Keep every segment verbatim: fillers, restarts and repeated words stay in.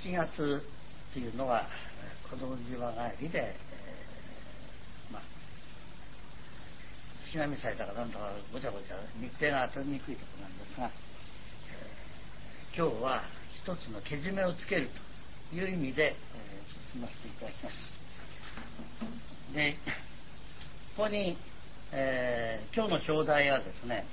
しちがつというのは子供島帰りで、えー、まあしがみ祭だかなんとかごちゃごちゃ日程が取りにくいところなんですが、えー、今日は一つのけじめをつけるという意味で、えー、進ませていただきます。で、ここに、えー、今日の表題はですね、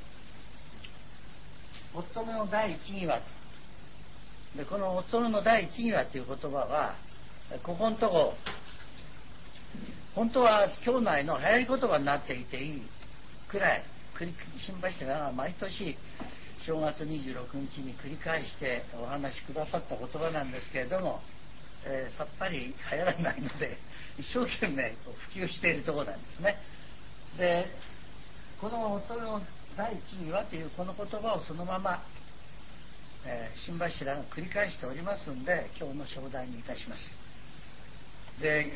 お勤めの第一義はで、このお勤めの第一義はという言葉は、ここのとこ本当は町内の流行り言葉になっていていいくらい、新橋市が毎年正月にじゅうろくにちに繰り返してお話しくださった言葉なんですけれども、えー、さっぱり流行らないので一生懸命普及しているところなんですね。で、このお勤めの第一義はというこの言葉をそのまま、えー、新橋らが繰り返しておりますので、今日の正題にいたします。で、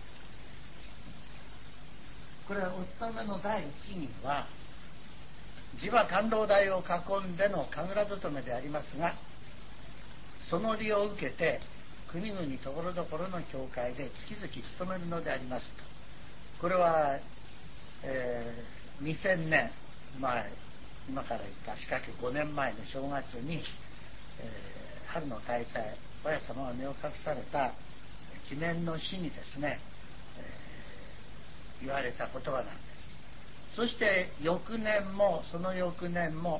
これはお勤めの第一義は地場官楼台を囲んでの神楽勤めでありますが、その利を受けて国々ところどころの教会で月々勤めるのでありますと。これは、えー、にせんねんまえ、今から言ったしかしごねんまえの正月に、えー、春の大祭、親様が身を隠された記念の詩にですね、えー、言われた言葉なんです。そして翌年もその翌年も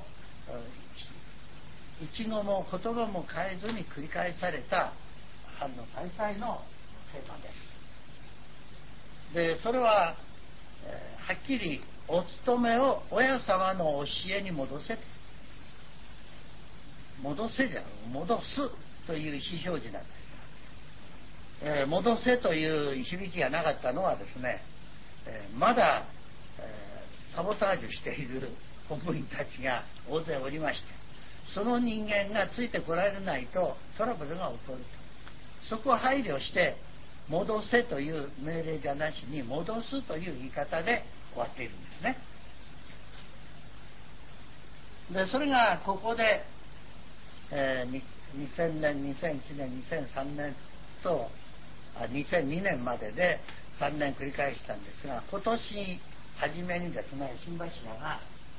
一語も言葉も変えずに繰り返された春の大祭のテーマです。で、それは、えー、はっきりお勤めを親様の教えに戻せて戻せじゃ戻すという意思表示なんです。えー、戻せという響きがなかったのはですね、えー、まだ、えーサボタージュしている本部員たちが大勢おりまして、その人間がついてこられないとトラブルが起こると。そこを配慮して戻せという命令じゃなしに戻すという言い方で終わっているんですね。で、それがここで、えー、にせんねん、にせんいちねん、にせんさんねんとあにせんにねんまででさんねん繰り返したんですが、今年初めにですね、新橋らが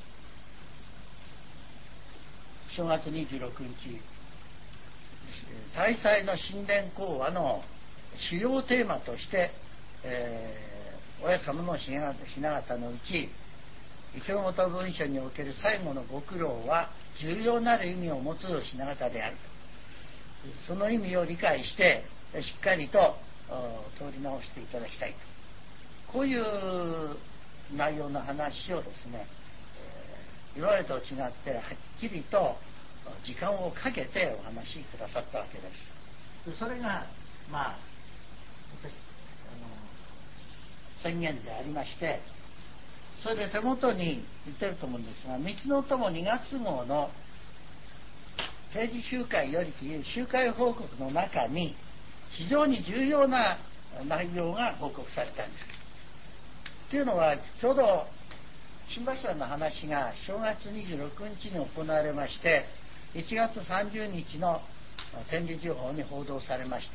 正月にじゅうろくにち大祭の神殿講話の主要テーマとして、えー、親様の雛形のうち一言文書における最後のご苦労は重要なる意味を持つ雛形であると、その意味を理解してしっかりと通り直していただきたいと、こういう内容の話をですね、えー、今までと違ってはっきりと時間をかけてお話しくださったわけです。で、それがまあ私あの宣言でありまして、それで手元に言ってると思うんですが、道の友にがつ号の定時集会よりという集会報告の中に非常に重要な内容が報告されたんです。というのは、ちょうど新橋さんの話が正月にじゅうろくにちに行われまして、いちがつさんじゅうにちの天理時報に報道されました。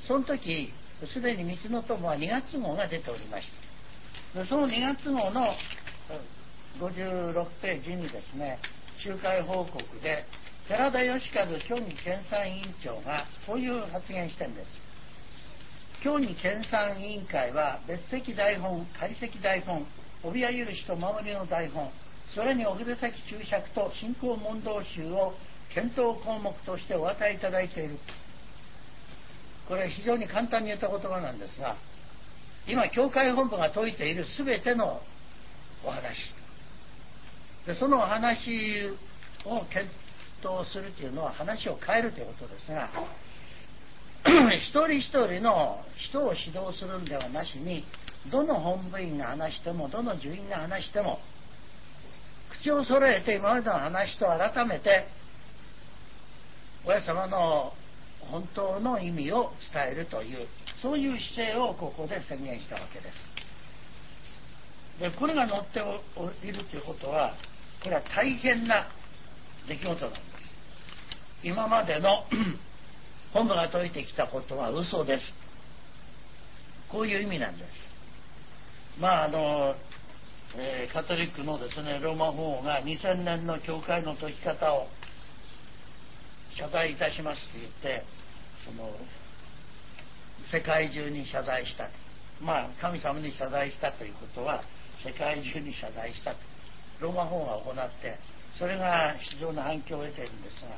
その時すでに道の友はにがつ号が出ておりました。で、そのにがつ号のごじゅうろくページにですね、集会報告で寺田義和協議研鑽委員長がこういう発言してるんです。協議研鑽委員会は別席台本、仮席台本、帯屋許しと守りの台本、それにお筆先注釈と進行問答集を検討項目としてお与えいただいている。これは非常に簡単に言った言葉なんですが、今教会本部が説いている全てのお話で、そのお話を検討するというのは話を変えるということですが、一人一人の人を指導するんではなしに、どの本部員が話してもどの従員が話しても口を揃えて今までの話と改めて親様の本当の意味を伝えるという、そういう姿勢をここで宣言したわけです。で、これが載っているということは、これは大変な出来事なんです。今までの本部が説いてきたことは嘘です。こういう意味なんです。まああの、えー、カトリックのですねローマ法王がにせんねんの教会の説き方を謝罪いたしますと言って、その世界中に謝罪したと。まあ神様に謝罪したということは世界中に謝罪したとローマ法王が行って、それが非常な反響を得ているんですが、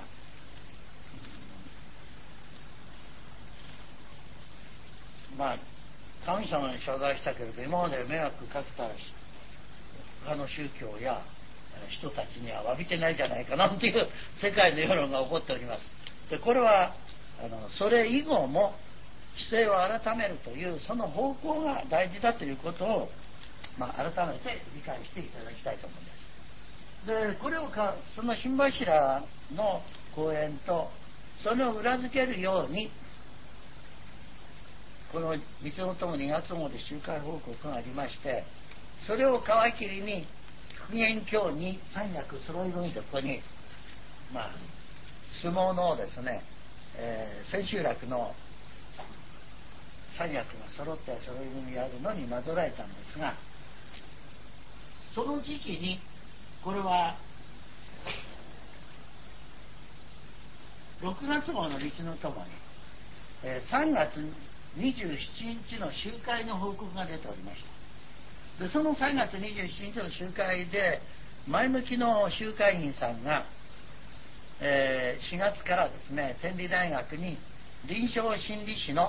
まあ神様に謝罪したけれど今まで迷惑かけた他の宗教や人たちには詫びてないじゃないかなんていう世界の世論が起こっております。でこれはあのそれ以後も姿勢を改めるというその方向が大事だということを、まあ、改めて理解していただきたいと思います。でこれをかその新柱の講演とそれを裏付けるようにこの三つの友にがつ号で集会報告がありまして、それを皮切りに復元教に三役揃い踏みでここにまあ相撲のですね、えー、千秋楽の三役が揃って揃い踏みやるのになぞらえたんですが、その時期にこれはろくがつ号の道の友に、えー、さんがつにじゅうしちにちの集会の報告が出ておりました。でそのさんがつにじゅうしちにちの集会で前向きの集会員さんが、えー、しがつからですね天理大学に臨床心理士の、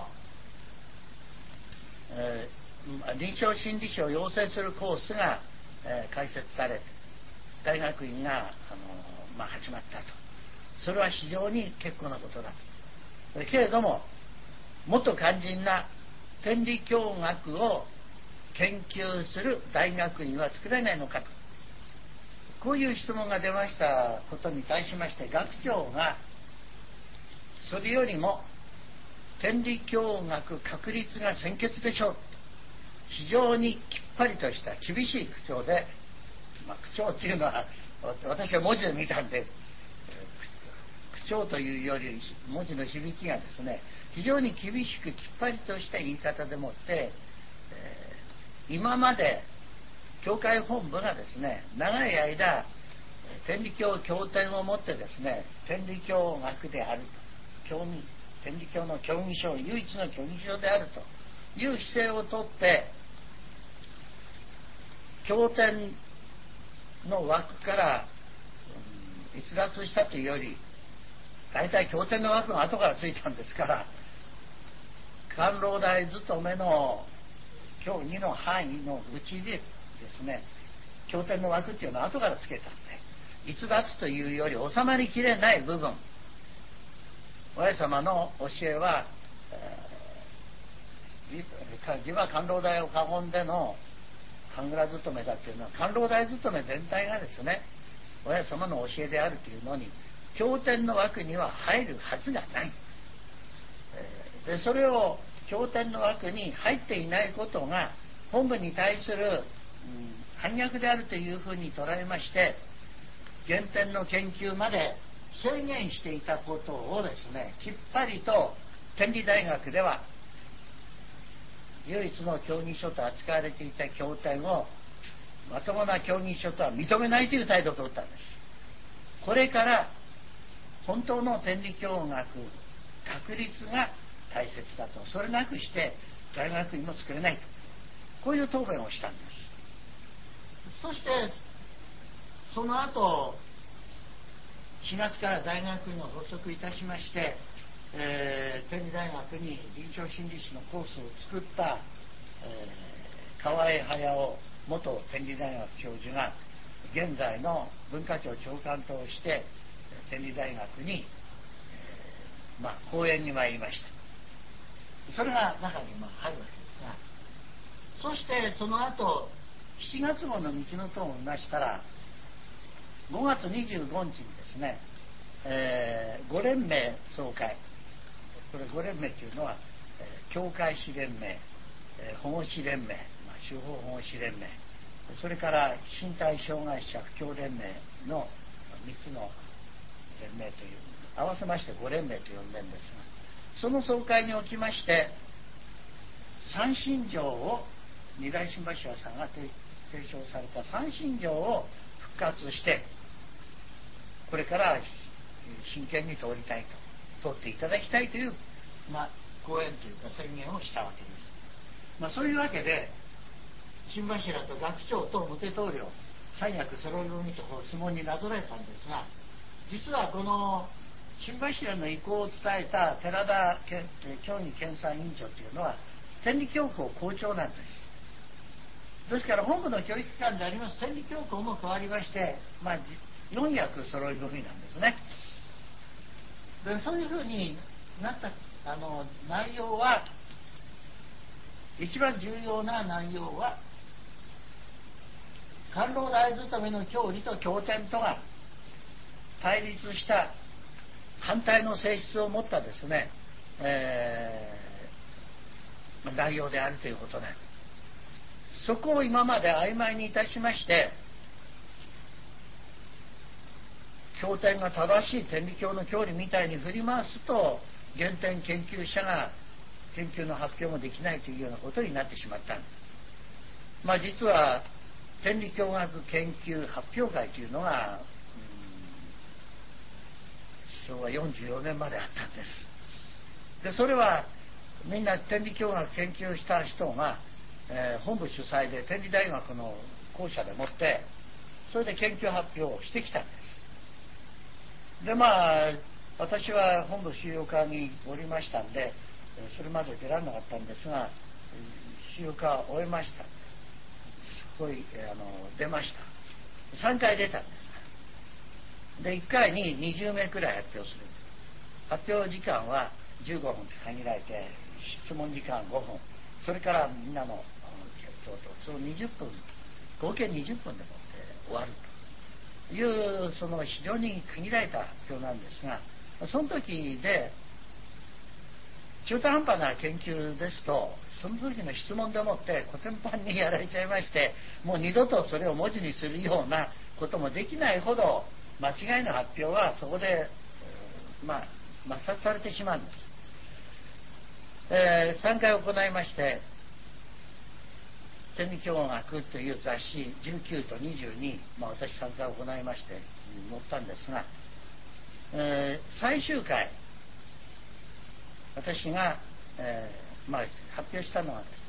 えー、臨床心理士を養成するコースが、えー、開設されて大学院が、あのまあ、始まったと。それは非常に結構なことだと。けれどももっと肝心な天理教学を研究する大学院は作れないのかと、こういう質問が出ましたことに対しまして、学長がそれよりも天理教学確立が先決でしょう、非常にきっぱりとした厳しい口調で、まあ、口調っていうのは私は文字で見たんで口調というより文字の響きがですね非常に厳しくきっぱりとした言い方でもって、えー、今まで教会本部がですね長い間天理教経典をもってですね天理教学であると、教義天理教の教義書唯一の教義書であるという姿勢をとって経典の枠から、うん、逸脱したというより大体経典の枠が後からついたんですから、官老大勤めの教義の範囲のうちでですね経典の枠っていうのは後からつけたんで、逸脱というより収まりきれない部分、親様の教えは、えー、自は官老大を囲んでの神楽勤めだっていうのは官老大勤め全体がですね親様の教えであるというのに経典の枠には入るはずがない。でそれを経典の枠に入っていないことが本部に対する、うん、反逆であるというふうに捉えまして、原典の研究まで制限していたことをですねきっぱりと天理大学では唯一の教義書と扱われていた経典をまともな教義書とは認めないという態度を取ったんです。これから本当の天理教学確立が大切だと、それなくして大学院も作れないと、こういう答弁をしたんです。そしてその後しがつから大学院を発足いたしまして、えー、天理大学に臨床心理士のコースを作った、えー、河合隼元天理大学教授が現在の文化庁長官として天理大学に、えーまあ、講演に参りました。それが中にまあ入るわけですが、そしてその後しちがつ号の道の友を見ましたらごがつにじゅうごにちにですね、えー、ご連盟総会、これご連盟というのは、えー、教会士連盟、えー、保護士連盟、まあ、司法保護士連盟、それから身体障害者布教連盟のみっつの連盟という合わせましてご連盟と呼んでるんですその総会におきまして三信条を二代新柱さんが提唱された三信条を復活してこれから真剣に通りたいと通っていただきたいという、まあ、講演というか宣言をしたわけです。まあ、そういうわけで新柱と学長と無手棟梁三役そろい踏みと相撲になぞらえたんですが、実はこの新柱の意向を伝えた寺田教義研鑽委員長というのは天理教皇校長なんです。ですから本部の教育機関であります天理教皇も変わりまして、まあ、よん役揃い踏みなんですね。でそういうふうになったあの内容は一番重要な内容は官老大勤めの教理と経典とが対立した反対の性質を持ったですね、えー、内容であるということなんです。そこを今まで曖昧にいたしまして経典が正しい天理教の教理みたいに振り回すと原点研究者が研究の発表もできないというようなことになってしまったんです。まあ実は天理教学研究発表会というのが、うん、しょうわよんじゅうよねんまであったんです。でそれはみんな天理教学研究した人が、えー、本部主催で天理大学の校舎でもってそれで研究発表をしてきたんです。でまあ私は本部修養課におりましたんでそれまで出られなかったんですが修養課を終えました。すごいあの出ました。さんかい出たんです。でいっかいににじゅうめいくらい発表する。発表時間はじゅうごふんって限られて質問時間ごふんそれからみんなのそのにじゅっぷん合計にじゅっぷんでもって終わるというその非常に限られた発表なんですがその時で中途半端な研究ですとその時の質問でもってコテンパンにやられちゃいましてもう二度とそれを文字にするようなこともできないほど間違いの発表はそこで、まあ、抹殺されてしまうんです。えー、さんかい行いまして天理教学という雑誌じゅうきゅうとにじゅうに、まあ、私さんかい行いまして載ったんですが、えー、最終回私が、えーまあ、発表したのはですね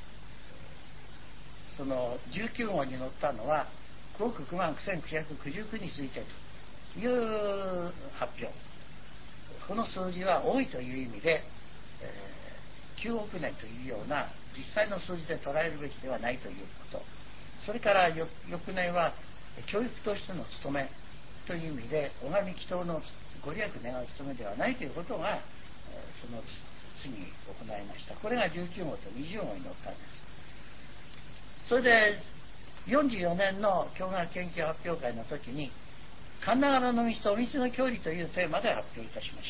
そのじゅうきゅうごうに載ったのはくおくきゅうまんきゅうせんきゅうひゃくきゅうじゅうきゅうについてという発表。この数字は多いという意味で、えー、きゅうおくねんというような実際の数字で捉えるべきではないということ。それから翌年は教育としての務めという意味で拝み祈祷のご利益願う務めではないということがその次に行いました。これがじゅうきゅうごうとにじゅうごうに載ったんです。それでよんじゅうよねんの教学研究発表会の時に神流の道とお道の教理というテーマで発表いたしました。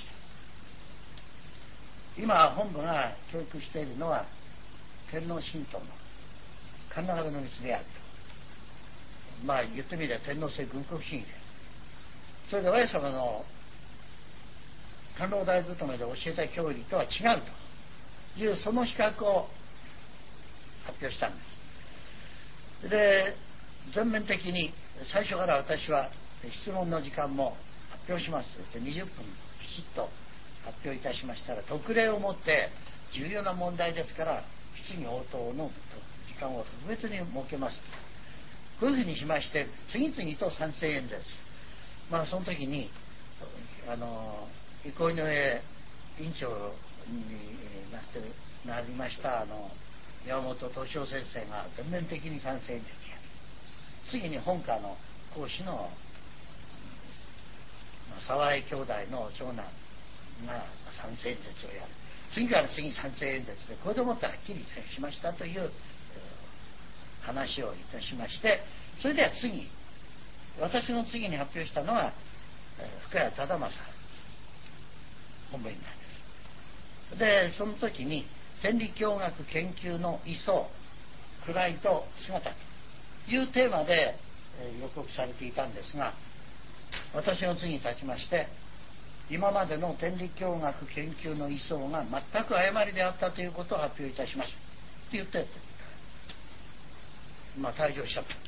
今本部が教育しているのは天皇神道の神流の道であると。まあ言ってみれば天皇制軍国主義でそれで親様の官老大勤めで教えた教理とは違うというその比較を発表したんです。で全面的に最初から私は質問の時間も発表しますと言ってにじゅっぷんきちっと発表いたしましたら特例をもって重要な問題ですから質疑応答の時間を特別に設けますこういうふうにしまして次々と賛成演説まあその時にあの憩いの上委員長になってなりましたあの山本敏夫先生が全面的に賛成演説や次に本科の講師の沢井兄弟の長男が賛成演説をやる次から次に賛成演説でこれでもってはっきりしましたという話をいたしましてそれでは次私の次に発表したのは深谷忠正本部員なんです。でその時に天理教学研究の位相位と姿というテーマで予告されていたんですが私の次に立ちまして今までの天理教学研究の位相が全く誤りであったということを発表いたしますって言ってってまあ退場しちゃったん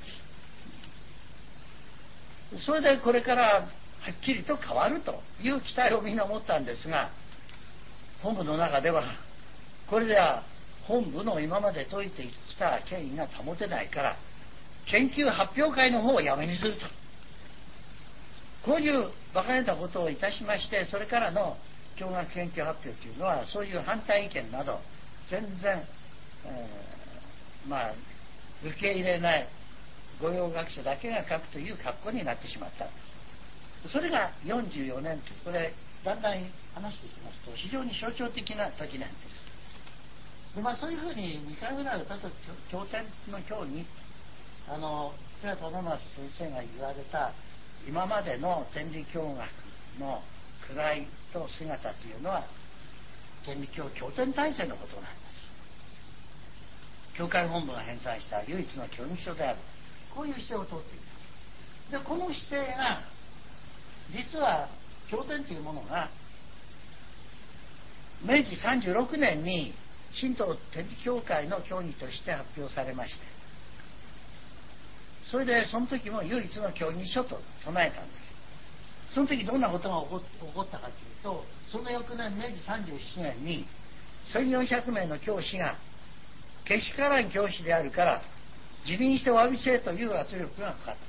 です。それでこれからはっきりと変わるという期待をみんな持ったんですが、本部の中ではこれでは本部の今まで説いてきた権威が保てないから研究発表会の方をやめにすると、こういう馬鹿げたことをいたしまして、それからの教学研究発表というのはそういう反対意見など全然、えー、まあ受け入れない御用学者だけが書くという格好になってしまったんです。それがよんじゅうよねんという、これだんだん話していきますと非常に象徴的な時なんです。で、まあ、そういうふうににかいぐらい歌と経典の教にあの平忠松先生が言われた今までの天理教学の位と姿というのは天理教経典体制のことなんです。教会本部が編纂した唯一の教義書である、こういう姿勢をとっています。でこの姿勢が実は経典というものがめいじさんじゅうろくねんに神道天理教会の教義として発表されまして、それでその時も唯一の教義書と唱えたんです。その時どんなことが起こ起こったかというと、その翌年めいじさんじゅうななねんにせんよんひゃくめいの教師がけしからん教師であるから辞任してお詫びせえという圧力がかかった。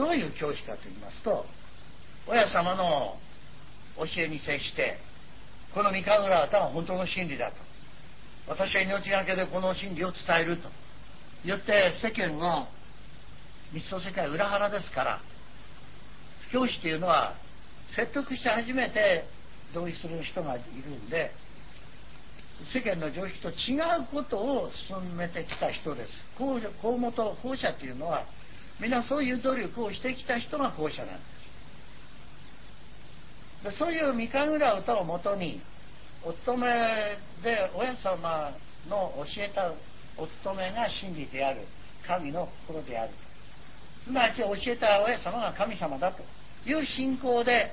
どういう教師かといいますと、親様の教えに接してこの三日浦は本当の真理だと、私は命がけでこの真理を伝えると言って世間の密相世界裏腹ですから、教師というのは説得して初めて同意する人がいるんで、世間の常識と違うことを進めてきた人です。公元後者というのはみんなそういう努力をしてきた人が後者なんです。でそういう三日浦歌をもとにお勤めで親様の教えたお勤めが真理である、神の心であると、すなわち教えた親様が神様だという信仰で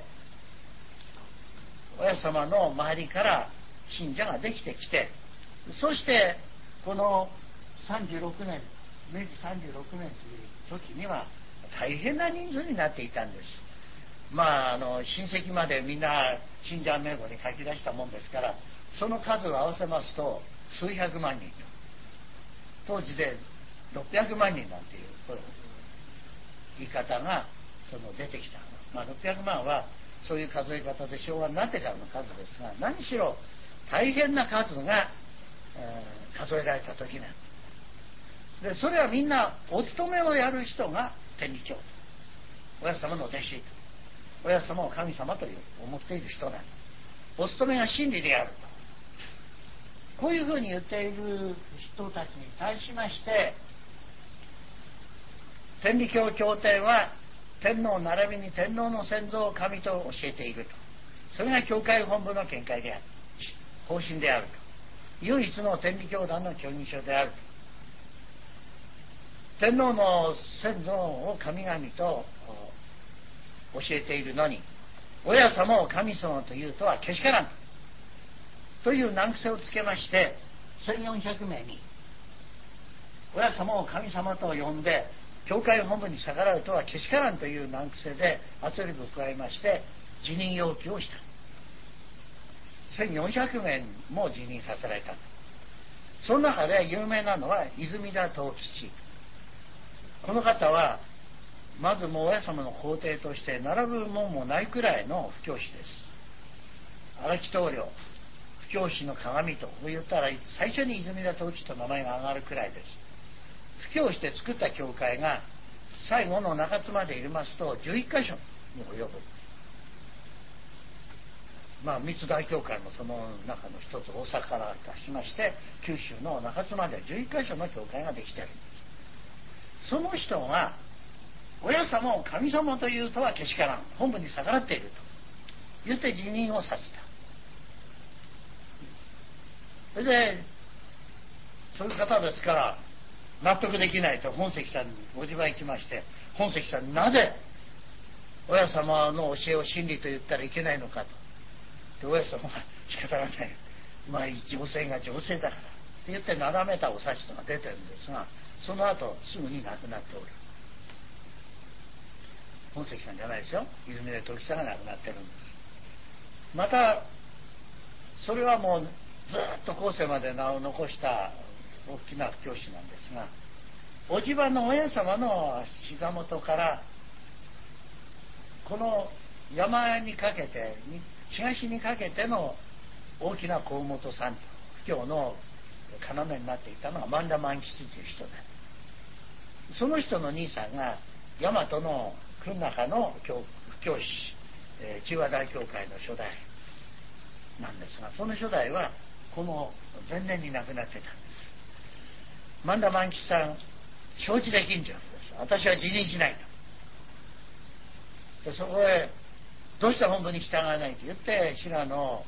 親様の周りから信者ができてきて、そしてこのさんじゅうろくねんめいじさんじゅうろくねんという時には大変な人数になっていたんです。まああの親戚までみんな信者名簿に書き出したもんですから、その数を合わせますと数百万人と、当時でろっぴゃくまんにんなんていう言い方がその出てきた。まあろっぴゃくまんはそういう数え方で昭和になってからの数ですが、何しろ大変な数が、えー、数えられた時なんで、それはみんなお勤めをやる人が天理教、親様の弟子、親様を神様という思っている人なんです。お勤めが真理であると、こういうふうに言っている人たちに対しまして、天理教経典は天皇並びに天皇の先祖を神と教えていると、それが教会本部の見解である、方針であると、唯一の天理教団の教義書であると、天皇の先祖を神々と教えているのに親様を神様というとはけしからんという難癖をつけまして、せんよんひゃくめいに親様を神様と呼んで教会本部に逆らうとはけしからんという難癖で圧力を加えまして辞任要求をした。せんよんひゃくめいも辞任させられた。その中で有名なのは泉田藤吉。この方はまずもう親様の皇帝として並ぶもんもないくらいの布教師です。荒木棟梁、布教師の鏡と言ったら最初に泉田藤吉と名前が挙がるくらいです。布教して作った教会が最後の中津まで入れますとじゅういっかしょに及ぶ。まあ三つ大教会もその中の一つ、大阪から出しまして九州の中津までじゅういっかしょの教会ができているんです。その人が親様を神様というとはけしからん、本部に逆らっていると言って辞任をさせた。それでそういう方ですから納得できないと本石さんにご自分行きまして、本石さんになぜ親様の教えを真理と言ったらいけないのかと。で親様が仕方がない、まあ情勢が情勢だからって言ってなだめたお指図が出てるんですが、その後すぐに亡くなっておる。本石さんじゃないですよ、泉根時さんが亡くなってるんです。またそれはもうずっと後世まで名を残した大きな教師なんですが、おじばの親様の膝元からこの山にかけて東にかけての大きな河本さんと布教の要になっていたのが万田万吉という人で、その人の兄さんが大和の君中の布教師、えー、中和大教会の初代なんですが、その初代はこの前年に亡くなってたんです。万田万吉さん承知できんじゃんです。私は辞任しないと。でそこへどうして本部に従わないと言って滋賀の、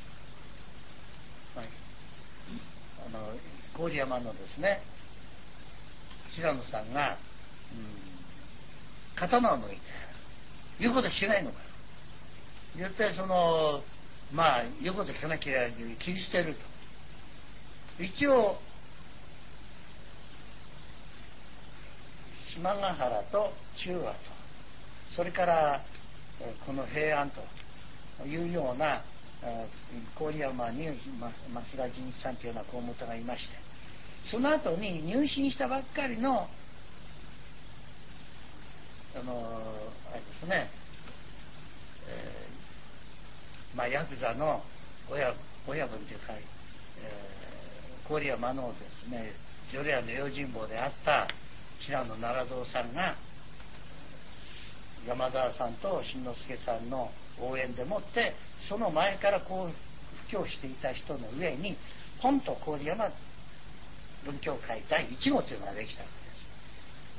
はい、あの郡山のですね白野さんが、うん、刀を抜いて言うことしないのか言ってそのまあ言うこと聞かなきゃ切り捨てると。一応島ヶ原と中和とそれからこの平安というような郡山に増田仁一さんというような河本がいまして、その後に入信したばっかりのあのあれですね、えー、まあヤクザの親親分というか、えー、郡山のですね女霊の用心棒であった白野奈良蔵さんが山沢さんと新之助さんの応援でもってその前からこう布教していた人の上にポンと郡山文教会第一号というのができたわけです。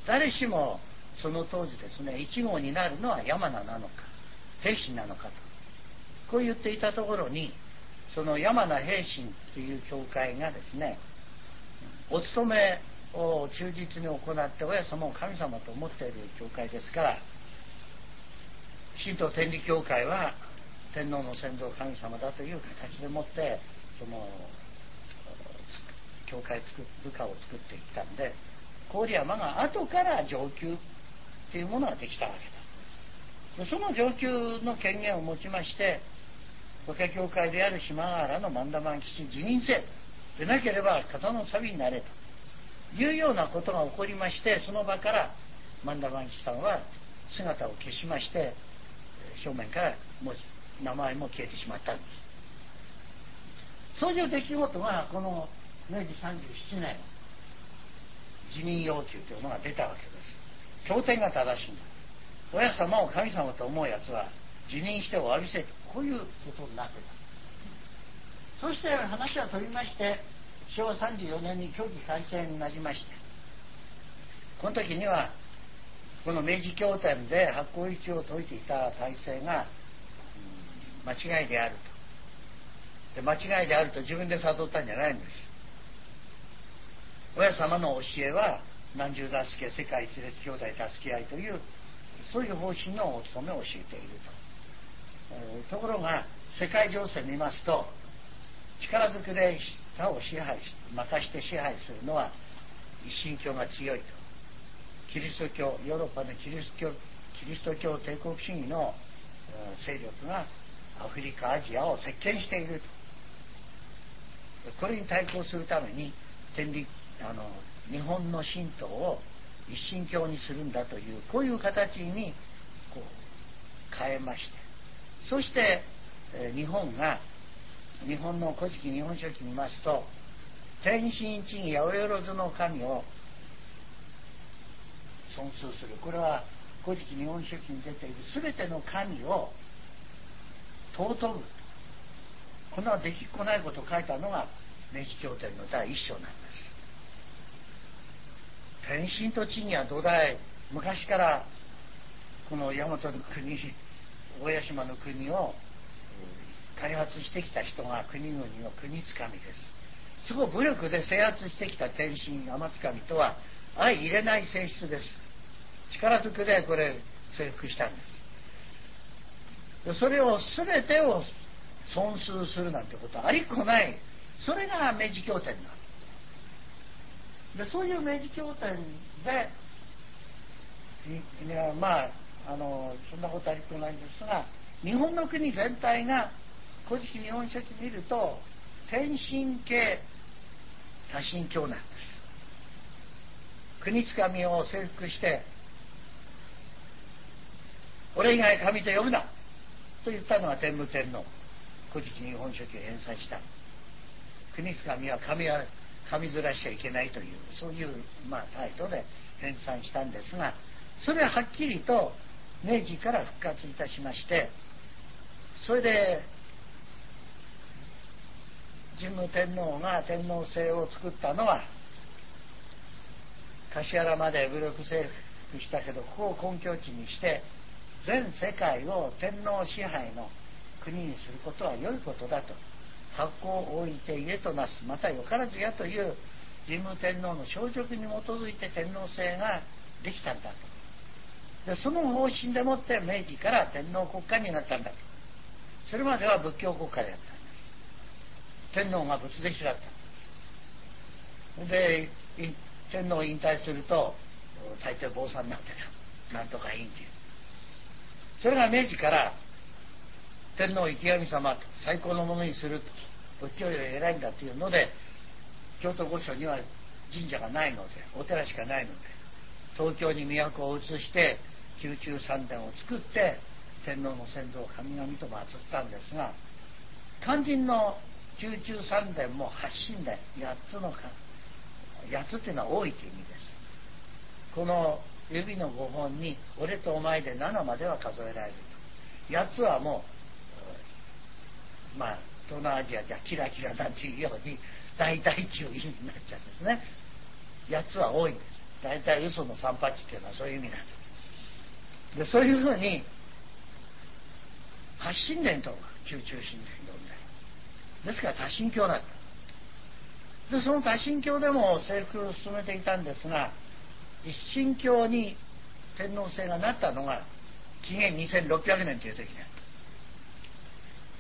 誰しもその当時ですね一号になるのは山名なのか平信なのかとこう言っていたところに、その山名平信という教会がですねお勤めを忠実に行って親様を神様と思っている教会ですから、神道天理教会は天皇の先祖神様だという形でもってその教会作部下を作っていったんで、郡山が後から上級っていうものができたわけだ。でその上級の権限を持ちまして法華教会である島ヶ原の万田万吉辞任せでなければ刀の錆になれというようなことが起こりまして、その場から万田万吉さんは姿を消しまして正面からもう名前も消えてしまったんです。そういう出来事がこのめいじさんじゅうななねん辞任要求というのが出たわけです。経典が正しいんだ。親様を神様と思うやつは辞任してお詫びせと、こういうことになってた。そして話は飛びましてしょうわさんじゅうよねんに教義改正になりまして、この時にはこの明治経典で発行一を説いていた体制が、うん、間違いであると。で間違いであると自分で悟ったんじゃないんです。親様の教えは何十助け世界一列兄弟助け合いというそういう方針のお務めを教えていると、えー、ところが世界情勢を見ますと力ずくで他を支配し任して支配するのは一神教が強いと。キリスト教ヨーロッパのキリスト教キリスト教帝国主義の勢力がアフリカアジアを席巻していると。これに対抗するために天理あの日本の神道を一神教にするんだというこういう形にこう変えまして、そして、えー、日本が日本の古事記日本書紀見ますと天神一義八百万の神を尊崇する。これは古事記日本書紀に出ている全ての神を尊ぶ。こんなできっこないことを書いたのが明治経典の第一章なんです。天神と地義は土台、昔からこの大和の国大屋島の国を開発してきた人が国々の国つかみです。そこを武力で制圧してきた天神天つかみとは相入れない性質です。力ずくでこれ征服したんです。 でそれを全てを損数するなんてことはありっこない。それが明治経典なんで、そういう明治経典でいやまああのそんなことありっこないんですが、日本の国全体が古事記日本書紀見ると天神系多神教なんです。国つかみを征服して俺以外神と呼ぶなと言ったのは天武天皇。古事記日本書紀を編纂した。国つかみは神は神ずらしちゃいけないというそういう、まあ、態度で編纂したんですが、それははっきりと明治から復活いたしまして、それで神武天皇が天皇制を作ったのは橿原まで武力征服したけど、ここを根拠地にして全世界を天皇支配の国にすることは良いことだと、発行を置いて家となす、またよからずやという神武天皇の詔勅に基づいて天皇制ができたんだと。でその方針でもって明治から天皇国家になったんだと。それまでは仏教国家であったんです。天皇が仏弟子だった。で天皇を引退すると大抵坊さんになってた、なんとかいいんっていう。それが明治から天皇池上様と最高のものにすると、仏教より偉いんだというので、京都御所には神社がないので、お寺しかないので、東京に都を移して宮中三殿を作って天皇の先祖を神々と祀ったんですが、肝心の宮中三殿も八神殿、八つのか八つっていうのは多いという意味です。この指のごほんに俺とお前でななまでは数えられると。八つはもうまあ東南アジアじゃキラキラなんていうように大体っていう意味になっちゃうんですね。八つは多いんです。大体嘘の三八っていうのはそういう意味なんです。でそういうふうに八神殿と宮中神殿呼んで、ですから多神教だった。でその多神教でも征服を進めていたんですが、一神教に天皇制がなったのが紀元にせんろっぴゃくねんという時にあった。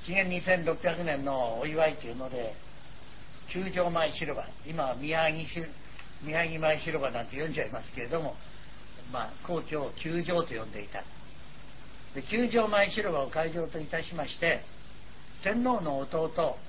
紀元にせんろっぴゃくねんのお祝いというので宮城前広場、今は宮城宮城前広場なんて呼んじゃいますけれども、まあ皇居を宮城と呼んでいた。で宮城前広場を会場といたしまして、天皇の弟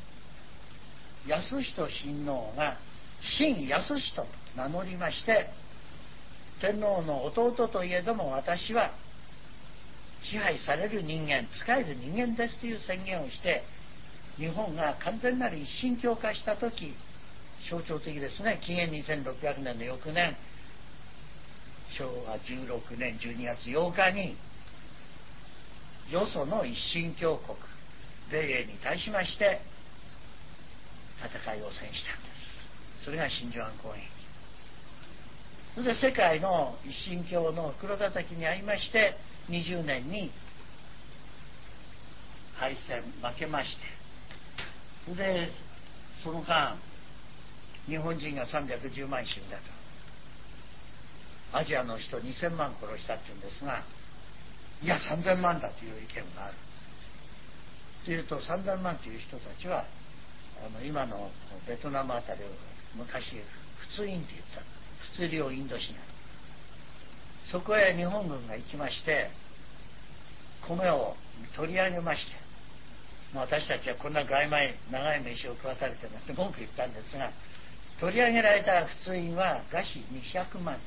康仁親王が親康仁と名乗りまして、天皇の弟といえども私は支配される人間、仕える人間ですという宣言をして、日本が完全なる一神教化した時、象徴的ですね。紀元にせんろっぴゃくねんの翌年、しょうわじゅうろくねんじゅうにがつようかによその一神教国米英に対しまして戦いを戦したんです。それが真珠湾攻撃。それで世界の一神教の袋叩きに遭いまして、にじゅうねんに敗戦負けまして、それでその間日本人がさんびゃくじゅうまん死んだと、アジアの人にせんまん殺したっていうんですが、いやさんぜんまんだという意見があるというと、さんぜんまんという人たちはあの今のベトナムあたりを昔仏印って言った、仏領インドシナ、そこへ日本軍が行きまして米を取り上げまして、まあ、私たちはこんな外米長い飯を食わされてなんて文句言ったんですが、取り上げられた仏印は餓死にひゃくまん。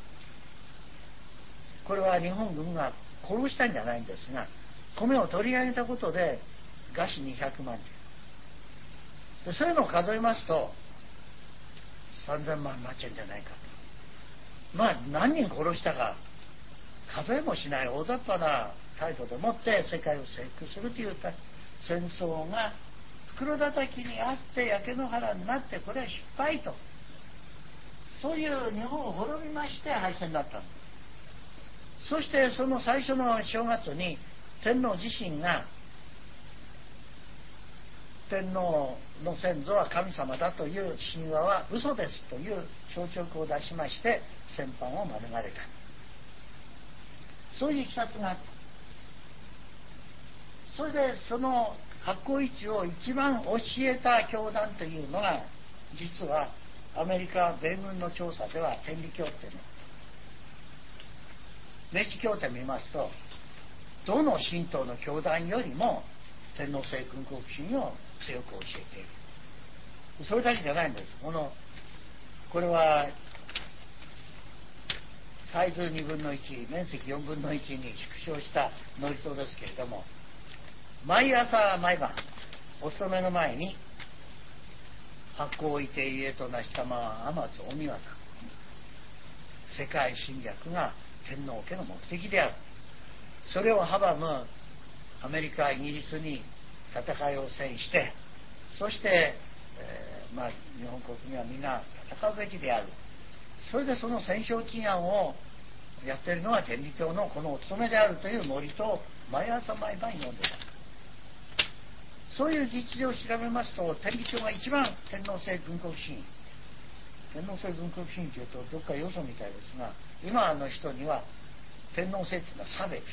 これは日本軍が殺したんじゃないんですが、米を取り上げたことで餓死にひゃくまんで、そういうのを数えますとさんぜんまんになっちゃうんじゃないかと。まあ何人殺したか数えもしない大雑把な態度でもって世界を征服するという戦争が袋叩きにあって焼け野原になって、これは失敗と、そういう日本を滅びまして敗戦だったんです。そしてその最初の正月に天皇自身が天皇の先祖は神様だという神話は嘘ですという詔勅を出しまして戦犯を免れた。そういういきさつがあった。 それでその発行位置を一番教えた教団というのが、実はアメリカ米軍の調査では天理教っていうの、明治協定見ますと、どの神道の教団よりも天皇制軍国主義を強く教えている。それだけじゃないんです。このこれはサイズにぶんのいち、面積よんぶんのいちに縮小した祝詞ですけれども、毎朝毎晩お勤めの前に、発行いて家となしたまま天津お見業、世界侵略が天皇家の目的である、それを阻むアメリカイギリスに戦いを制して、そして、えーまあ、日本国民はみんな戦うべきである、それでその戦勝祈願をやっているのが天理教のこのお務めであるという森と毎朝毎晩読んでた。そういう実情を調べますと、天理教が一番天皇制軍国主義、天皇制軍国主義というとどっかよそみたいですが、今の人には天皇制というのは差別、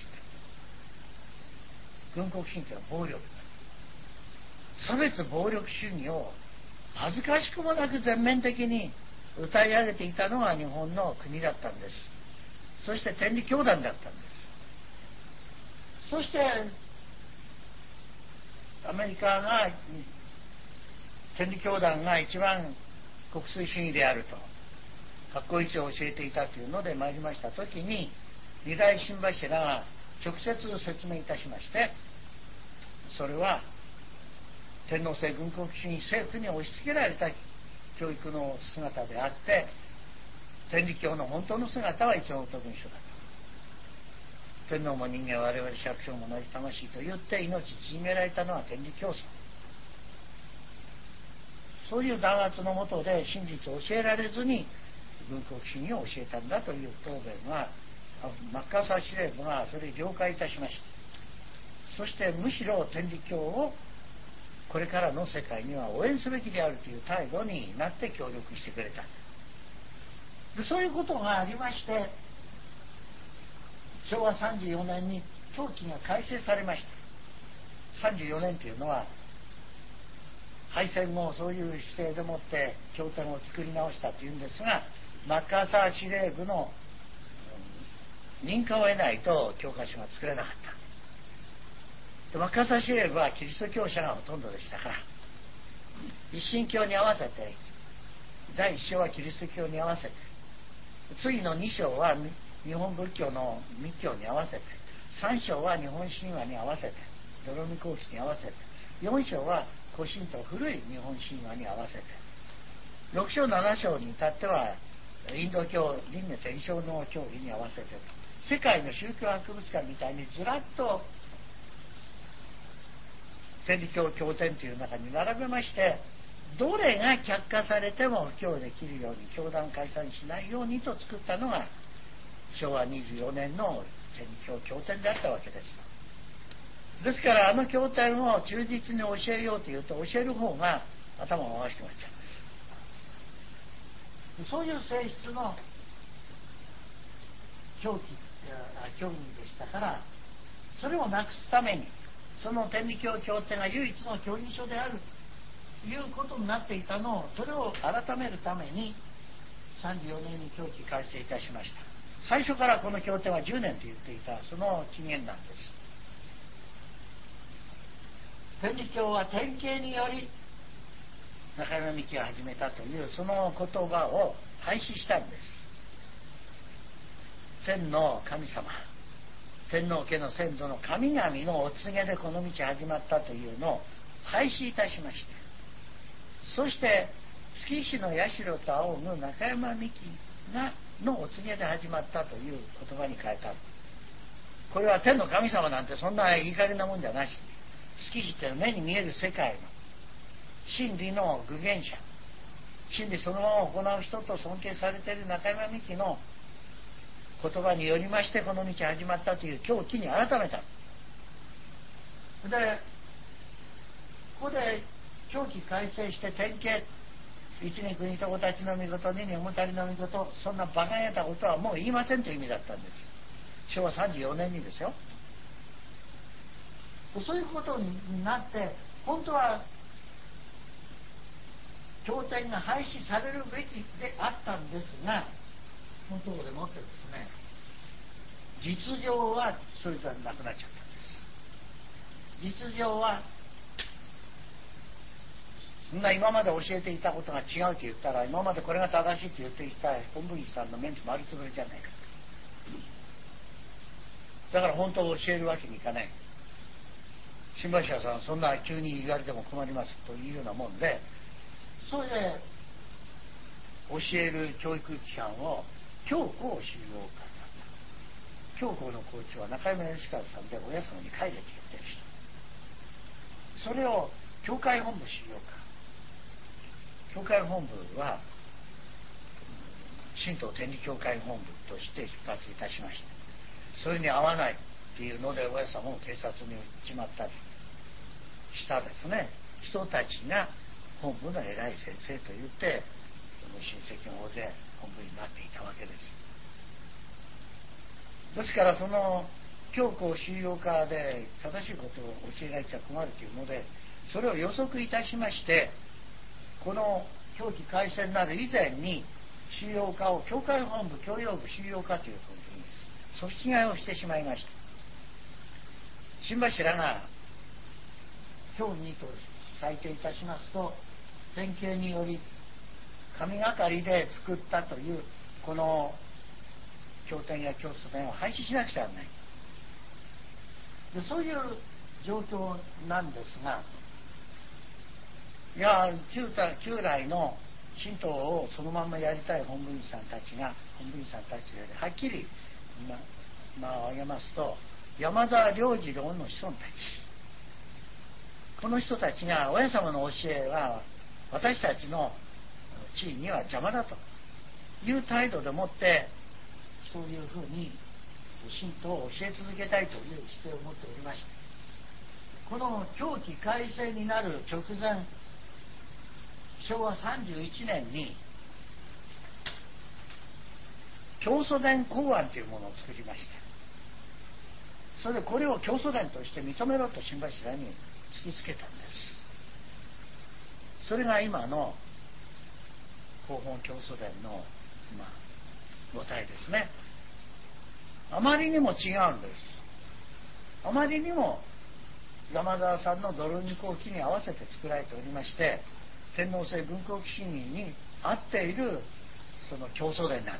軍国主義というのは暴力、差別暴力主義を恥ずかしくもなく全面的に歌い上げていたのが日本の国だったんです。そして天理教団だったんです。そしてアメリカが天理教団が一番国粋主義であると発行位置を教えていたというので参りましたときに、二大神柱が直接説明いたしまして、それは天皇制軍国主義政府に押し付けられた教育の姿であって、天理教の本当の姿は一応文書だと。天皇も人間、我々百姓も同じ魂と言って命縮められたのは天理教祖。そういう弾圧のもとで真実を教えられずに軍国主義を教えたんだという答弁が、マッカーサー司令部がそれを了解いたしました。そしてむしろ天理教をこれからの世界には応援すべきであるという態度になって協力してくれた。でそういうことがありまして、しょうわさんじゅうよねんに教規が改正されました。さんじゅうよねんというのは敗戦後そういう姿勢でもって経典を作り直したというんですが、マッカーサー司令部の認可を得ないと教科書が作れなかった。でマッカーサー司令部はキリスト教者がほとんどでしたから、一神教に合わせてだいいっ章はキリスト教に合わせて、次のに章は日本仏教の密教に合わせて、さん章は日本神話に合わせて、ドロミコースに合わせて、よん章は古神道古い日本神話に合わせて、ろく章なな章に至ってはインド教輪廻転生の教義に合わせて、世界の宗教博物館みたいにずらっと天理教経典という中に並べまして、どれが却下されても布教できるように、教団解散しないようにと作ったのがしょうわにじゅうよねんの天理教経典であったわけです。ですからあの経典を忠実に教えようというと、教える方が頭がおかしくなっちゃうんです。そういう性質の教義教義でしたから、それをなくすために、その天理教経典が唯一の教義書であるということになっていたのを、それを改めるためにさんじゅうよねんに教規改正いたしました。最初からこの経典はじゅうねんと言っていた、その起源なんです。天理教は典型により中山幹を始めたというその言葉を廃止したんです。天の神様、天皇家の先祖の神々のお告げでこの道始まったというのを廃止いたしまして、そして月石の社と仰ぐ中山幹がのお告げで始まったという言葉に変えた。これは天の神様なんてそんな言いかりなもんじゃなし、月石って目に見える世界の真理の具現者、真理そのまま行う人と尊敬されている中山幹の言葉によりましてこの道始まったという教規に改めた。でここで教規改正して典型、一に国と子たちの御事、二におもたりの御事、そんな馬鹿げたことはもう言いませんという意味だったんです。しょうわさんじゅうよねんにですよ。 そういうことになって本当は経典が廃止されるべきであったんですが、このところでもってですね、実情はそれじゃなくなっちゃったんです。実情はそんな今まで教えていたことが違うと言ったら、今までこれが正しいと言っていた本部議さんのメンツ丸つぶれじゃないかと。だから本当を教えるわけにいかない。新橋屋さんそんな急に言われても困りますというようなもんで、それで教える教育機関を教皇修養科だった。教皇の校長は中山義和さんで、親様に書いてきてる人。それを教会本部修養科、教会本部は神道天理教会本部として出発いたしました。それに合わないっていうので親様も警察に決まったりしたですね、人たちが本部の偉い先生と言ってその親戚が大勢本部になっていたわけです。ですからその教皇修養科で正しいことを教えられちゃ困るというので、それを予測いたしまして、この教期改正になる以前に修養科を教会本部教養部修養科というふうに組織替えをしてしまいました。新柱が教義と裁定いたしますと、典型により神がかりで作ったというこの経典や教祖典を廃止しなくちゃならない。でそういう状況なんですが、いや 旧, 旧来の神道をそのままやりたい本部員さんたちが本部員さんたちではっきりまあ挙げますと、山田良次郎の子孫たち、この人たちが親様の教えは私たちの地位には邪魔だという態度でもって、そういうふうに神道を教え続けたいという姿勢を持っておりました。この教期改正になる直前、しょうわさんじゅういちねんに教祖伝公案というものを作りました。それでこれを教祖伝として認めろと新柱に突きつけたんです。それが今の広報教祖伝の、まあ、母体ですね。あまりにも違うんです。あまりにも山沢さんのドルニコ記に合わせて作られておりまして、天皇制軍国主義に合っているその教祖伝なんです。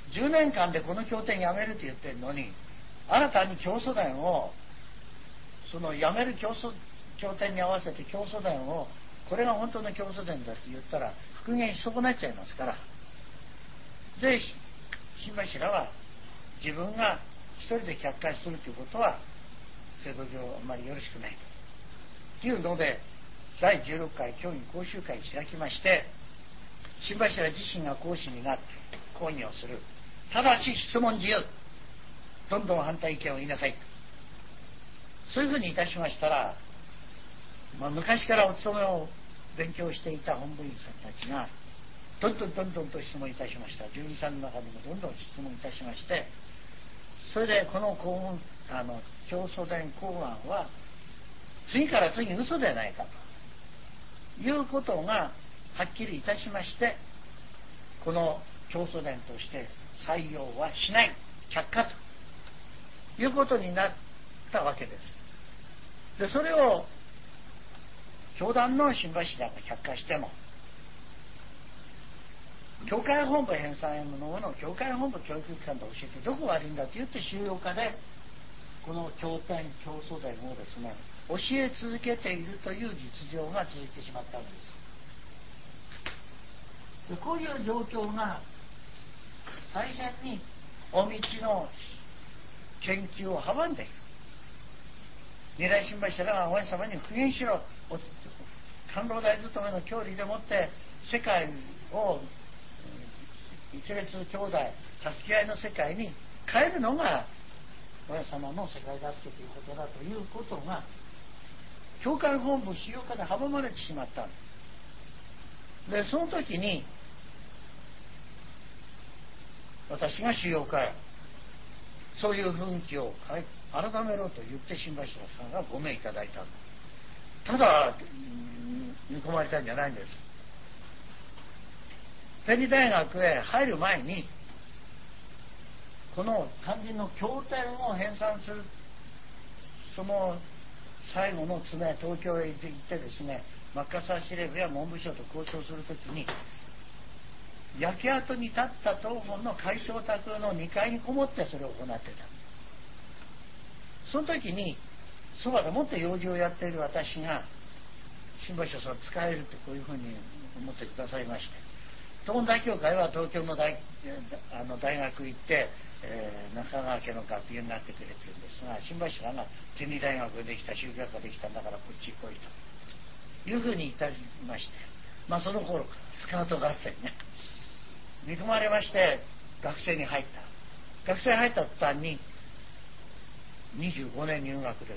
じゅうねんかんでこの経典やめると言ってるのに、新たに教祖伝をそのやめる教祖経典に合わせて教祖伝をこれが本当の教祖伝だって言ったら復元し損なっちゃいますから、で新柱は自分が一人で客観するということは制度上あまりよろしくないというので、だいじゅうろっかい教員講習会を開きまして、新柱自身が講師になって講義をする。ただし質問自由、どんどん反対意見を言いなさい、そういうふうにいたしましたら、まあ、昔からお勤めを勉強していた本部員さんたちがどんどんどんどんと質問いたしました。じゅうにさんの中でもどんどん質問いたしまして、それでこの公文あの教祖伝公案は次から次に嘘ではないかということがはっきりいたしまして、この教祖伝として採用はしない、却下ということになったわけです。でそれを教団の新柱が却下しても、教会本部編纂のものを教会本部教育機関で教えてどこが悪いんだと言って修養科でこの経典教祖伝をですね教え続けているという実情が続いてしまったんです。でこういう状況が大変にお道の研究を阻んでいる。二代新柱が親様に復元しろ、官老大勤めの教理でもって世界を一列兄弟助け合いの世界に変えるのが親様の世界助けということだということが教会本部修養科で阻まれてしまったで、その時に私が修養科へそういう雰囲気を改めろと言って新柱さんがご命いただいた。ただ見込まれたんじゃないんです。天理大学へ入る前にこの肝心の経典を編纂する、その最後の詰め、東京へ行ってですね、マッカサー司令部や文部省と交渉するときに、焼け跡に立った東本の会長宅のにかいにこもってそれを行ってた。その時にそばでもって用事をやっている私が、新橋さん使えるってこういうふうに思ってくださいまして、東本大協会は東京の 大, あの大学行って、えー、中川家の学友になってくれてるんですが、新橋さんが天理大学でできた、宗教学ができたんだからこっち来いというふうに言ってまして、まあその頃からスカウト合戦ね、見込まれまして学生に入った。学生に入った途端ににじゅうごねん入学です。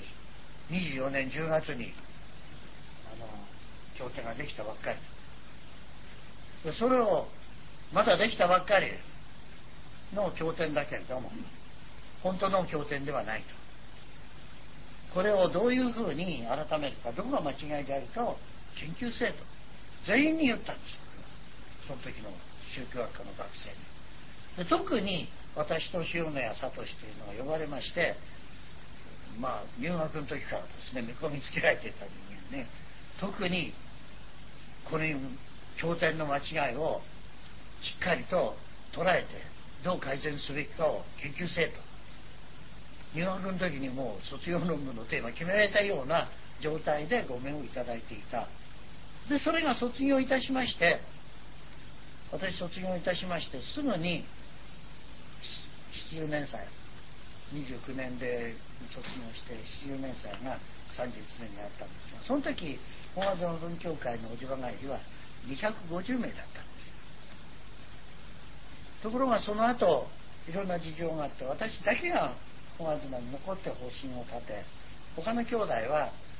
にじゅうよねんじゅうがつにあの経典ができたばっかりで、それをまだできたばっかりの経典だけれども本当の経典ではないと。これをどういうふうに改めるか、どこが間違いであるかを研究せえと全員に言ったんです。その時の宗教学科の学生に。で特に私と塩野谷聡というのが呼ばれまして、まあ入学の時からですね見込みつけられていた人間ね、特にこの経典の間違いをしっかりと捉えてどう改善すべきかを研究せえと。入学の時にもう卒業論文のテーマ決められたような状態でご命をいただいていた。でそれが卒業いたしまして、私卒業いたしましてすぐにななじゅうねん祭、にじゅうきゅうねんで卒業してななじゅうねん祭がさんじゅういちねんにあったんですが、その時本和園文教会のおじば帰りはにひゃくごじゅうめいだったんです。ところがその後いろんな事情があって私だけが本和園に残って方針を立て、他の兄弟はあの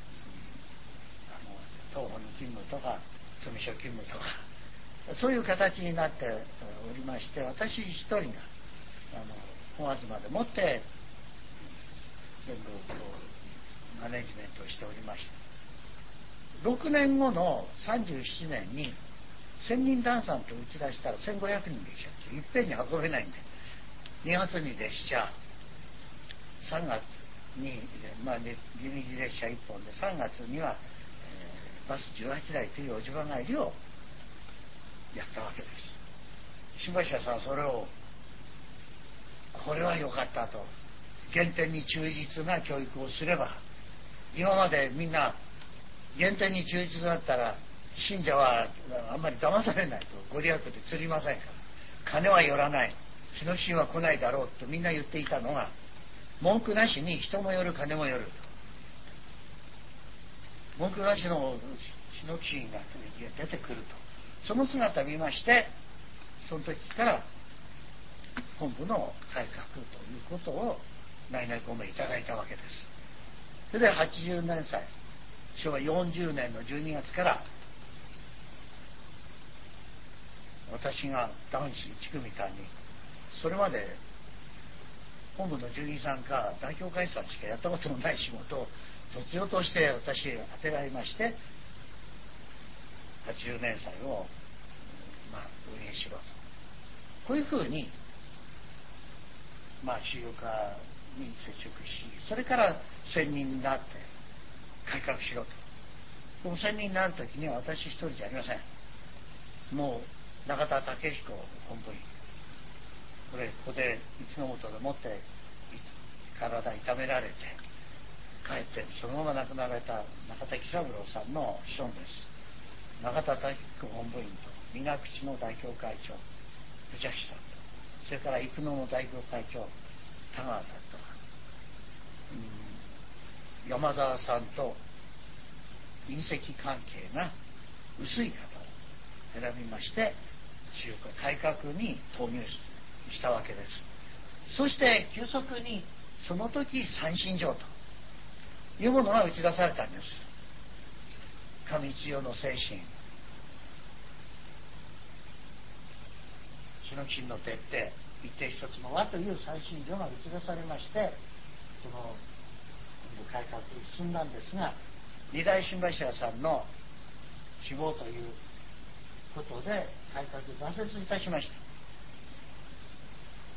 東本の勤務とか詰所勤務とかそういう形になっておりまして、私一人があの本和園でもって全部こうマネジメントをしておりました。ろくねんごのさんじゅうななねんに千人談参と打ち出したらせんごひゃくにんできちゃっていっぺんに運べないんで、にがつに列車、さんがつに、まあ、じゅうにじ列車いっぽんでさんがつには、えー、バスじゅうはちだいというおじば帰りをやったわけです。新橋屋さんはそれをこれは良かったと、原点に忠実な教育をすれば、今までみんな原点に忠実だったら信者はあんまり騙されないと、ご利益で釣りませんから、金は寄らない、日の神は来ないだろうとみんな言っていたのが、文句なしに人も寄る金も寄ると、文句なしの日の神が出てくると、その姿を見まして、その時から本部の改革ということを内々ご命いただいたわけです。それではちじゅうねん祭、しょうわよんじゅうねんのじゅうにがつから私が男子いち組担任、それまで本部の従員さんか代表会さんしかやったことのない仕事を突如として私当てられまして、はちじゅうねん祭を、まあ、運営しろと、こういうふうに、まあ、宗教家に接触し、それから専任になって改革しろと。この専任になるときには私一人じゃありません。もう中田武彦本部員、これここで三の本でもって体痛められて帰ってそのまま亡くなられた中田喜三郎さんの子孫です。中田武彦本部員と水口の代表会長藤崎さんと、それから生野の代表会長田川さんとか、うん、山沢さんと隕石関係が薄い方を選びまして宗教改革に投入したわけです。そして急速にその時三信条というものが打ち出されたんです。神一様の精神、日の神の徹底、 一定一つの輪という最新条が打ち出されまして、その改革進んだんですが、二代新柱さんの死亡ということで改革挫折いたしました。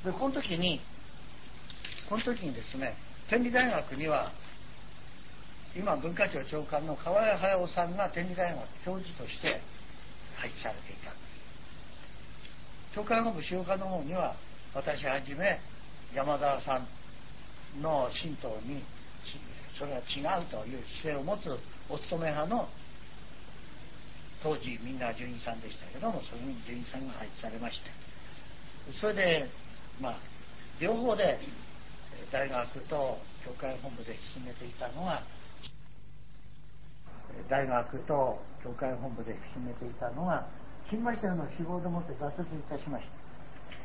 でこの時にこの時にですね、天理大学には今文化庁長官の河合駿さんが天理大学教授として配置されていたんです。長官本部主要課の方には私はじめ山沢さんの神道にそれは違うという姿勢を持つお勤め派の当時みんな純一さんでしたけども、それに純一さんが配置されまして、それでまあ両方で大学と教会本部で進めていたのが大学と教会本部で進めていたのが新柱の死亡でもって挫折いたしました。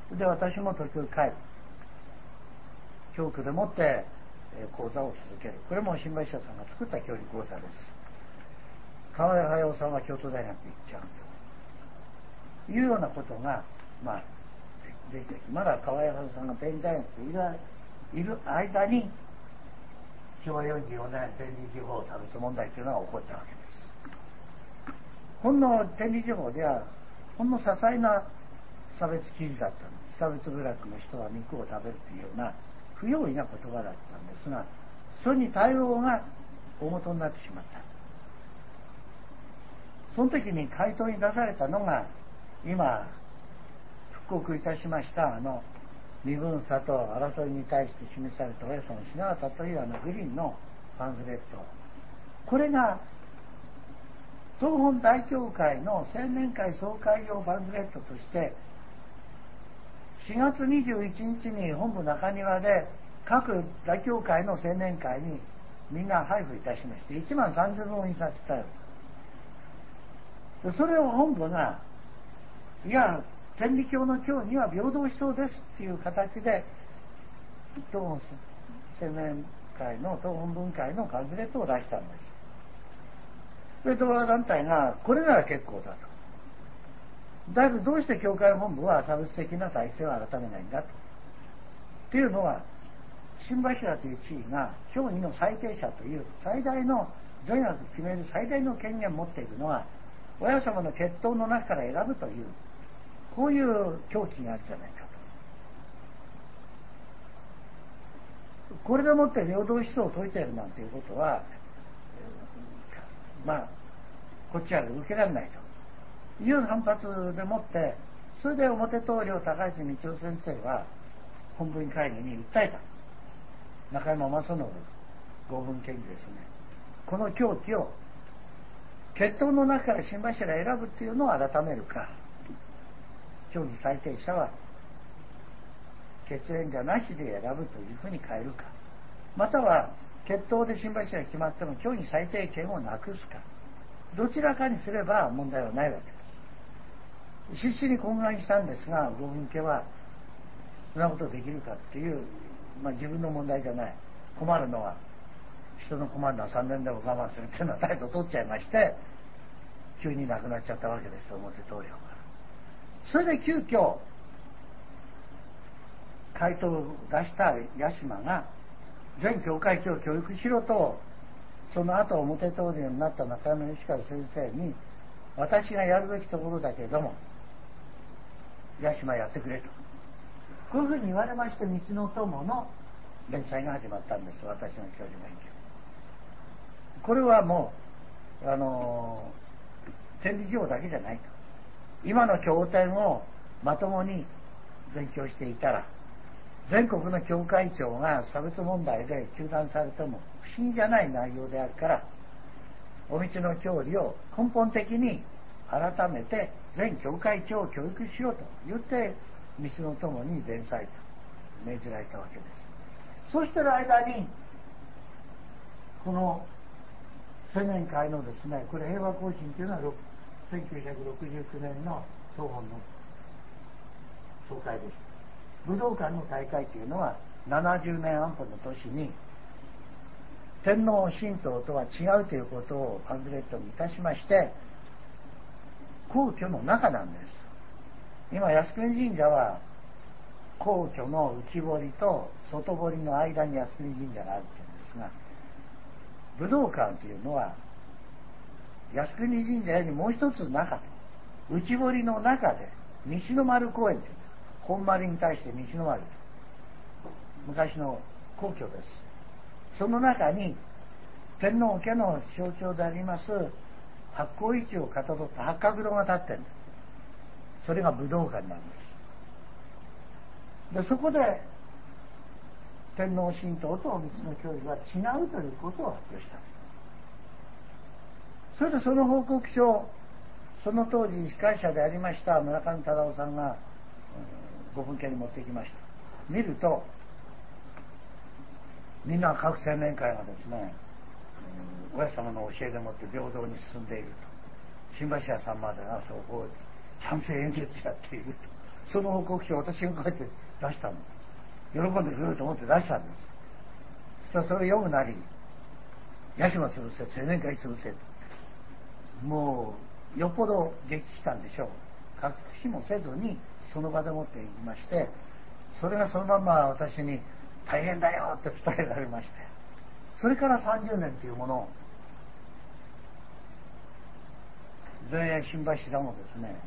で私も時々帰る、教区でもって講座を続ける。これも新柱さんが作った教理講座です。河合駿さんは京都大学行っちゃうというようなことがまあ出てきて、まだ河合駿さんが天理大学にいるいる間にしょわよんじゅうよねん天理地方差別問題というのが起こったわけです。ほんの天理地方ではほんの些細な差別記事だったんです。差別部落の人は肉を食べるというような不用意な言葉だったんですが、それに対応が大元になってしまった。その時に回答に出されたのが今復刻いたしましたあの身分差と争いに対して示されたおやさの品形というあのグリーンのパンフレット、これが東本大教会の青年会総会用パンフレットとしてしがつにじゅういちにちに本部中庭で各大教会の青年会にみんな配布いたしましていちまんさんぜんぶん印刷されました。それを本部がいや天理教の教には平等思想ですっていう形で東本青年会の東本分会のパンフレットを出したんです。で東和団体がこれなら結構だと、だけどどうして教会本部は差別的な体制を改めないんだとっていうのは、新柱という地位が教義の最低者という最大の善悪決める最大の権限を持っているのは親様の血統の中から選ぶという、こういう境地があるじゃないかと。これでもって平等思想を説いているなんていうことはまあこっちは受けられないという反発でもって、それで表棟梁高市道夫先生は本部員会議に訴えた。中山正信合文研究ですね、この境地を血統の中から新柱選ぶっていうのを改めるか、教義最低者は血縁者なしで選ぶというふうに変えるか、または血統で新柱が決まっても教義最低権をなくすか、どちらかにすれば問題はないわけです。必死に懇願したんですが、ご分家はそんなことできるかっていう、まあ、自分の問題じゃない、困るのは人の困るのはさんねんでも我慢するっていうのは態度を取っちゃいまして、急に亡くなっちゃったわけです、表棟梁が。それで急遽回答を出した八島が前教会長を教育しろと、その後表棟梁になった中山義和先生に、私がやるべきところだけれども八島やってくれと、こういうふうに言われまして、道の友の連載が始まったんです、私の教授勉強。これはもうあの天理教だけじゃないと、今の経典をまともに勉強していたら全国の教会長が差別問題で糾弾されても不思議じゃない内容であるから、お道の教理を根本的に改めて全教会長を教育しろと言って道の友に連載と命じられたわけです。そうしてる間にこの青年会のですね、これ平和行進というのはせんきゅうひゃくろくじゅうきゅうねんの東本の総会でした。武道館の大会というのはななじゅうねん安保の年に天皇神道とは違うということをパンフレットにいたしまして、皇居の中なんです。今靖国神社は皇居の内堀と外堀の間に靖国神社があるっていうんですが、武道館というのは靖国神社よりもう一つ中と、内堀の中で西の丸公園という、本丸に対して西の丸、昔の皇居です。その中に天皇家の象徴であります八甲市をかたどった八角堂が建ってるんです。それが武道館なんです。でそこで天皇神道と道の教義は違うということを発表した。それでその報告書をその当時司会者でありました村上忠夫さんがご分家に持ってきました。見るとみんな各青年会がですね、親様の教えでもって平等に進んでいると、新橋屋さんまでがそうこう賛成演説やっていると、その報告書を私がこうやって出したの。喜んでくれると思って出したんです。そしたらそれを読むなり、八島潰せ、青年会潰せと、もうよっぽど激したんでしょう。隠しもせずにその場でもって言いまして、それがそのまま私に大変だよって伝えられまして、それからさんじゅうねんというものを前衛新橋らもですね、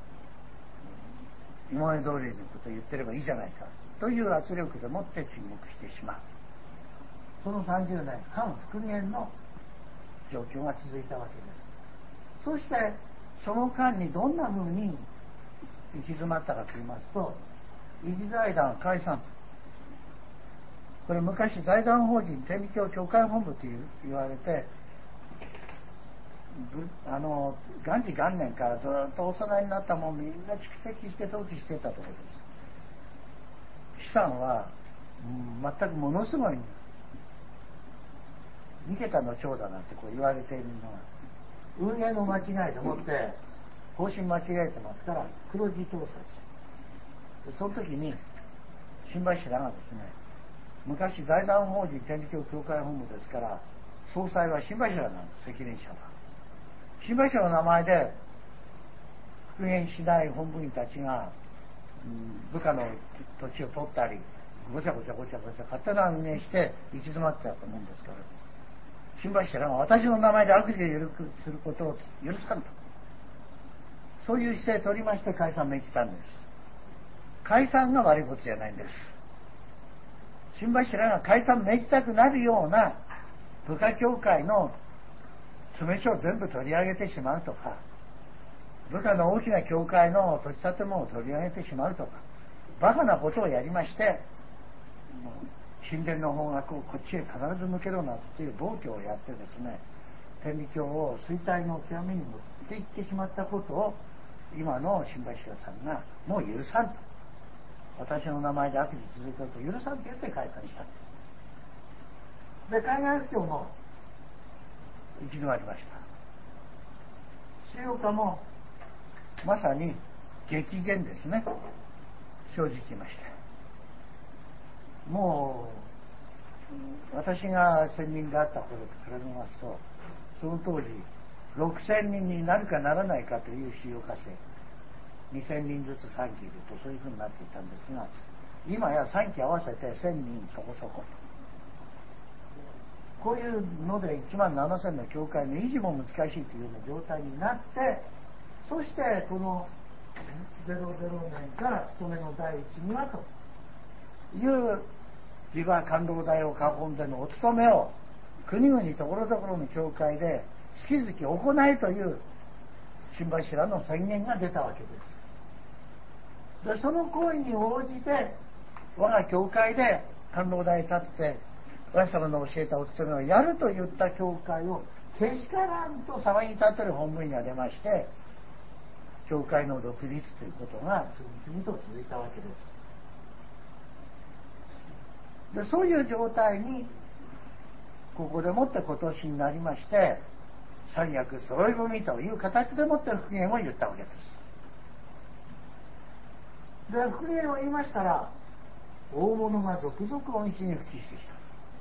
今まで通りのことを言ってればいいじゃないかという圧力でもって沈黙してしまう。そのさんじゅうねん反復元の状況が続いたわけです。そしてその間にどんなふうに行き詰まったかと言いますと、一財団解散、これ昔財団法人天理教教会本部と言われて、あの元治元年からずっとお供えになったもんみんな蓄積して統治していたところです。資産は、うん、全くものすごいに桁の長だなんてこう言われているのは運営の間違いでもって方針間違えてますから黒字盗撮。その時に新橋らがですね、昔財団法人天理教教会本部ですから総裁は新橋らなんです。責任者は新橋らの名前で復元しない本部員たちが、うん、部下の土地を取ったりごちゃごちゃごちゃごちゃ勝手な運営して行き詰まってたと思うんですから、新橋らが私の名前で悪事をすることを許さんと、そういう姿勢を取りまして解散を命じたんです。解散が悪いことじゃないんです。新橋らが解散を命じたくなるような部下協会の詰め所を全部取り上げてしまうとか、部下の大きな協会の土地建物を取り上げてしまうとか、バカなことをやりまして、神殿の方角をこっちへ必ず向けろなどという暴挙をやってですね、天理教を衰退の極みに持っていってしまったことを今の新橋屋さんがもう許さんと、私の名前で悪事続けると許さんと言って解散した。で海外不況も行き詰まりました。使用化もまさに激減ですね、生じていました。もう私が専任があった頃と比べますと、その当時ろくせんにんになるかならないかという使用化制、にせんにんずつさんきいるとそういうふうになっていたんですが、今やさんき合わせてせんにんそこそこと、こういうのでいちまんななせんの教会の維持も難しいというような状態になって、そしてこのゼロゼロねんから勤めの第一にはという地場官労大を囲んでのお勤めを国々ところどころの教会で月々行えという新橋らの宣言が出たわけです。でその行為に応じて我が教会で官労大立てて親様の教えたお勤めをやるといった教会をけしからんと騒ぎ立てる本部員が出まして、教会の独立ということが次々と続いたわけです。でそういう状態にここでもって今年になりまして、三役揃い踏みという形でもって復元を言ったわけです。で復元を言いましたら大物が続々恩師に復帰してきた。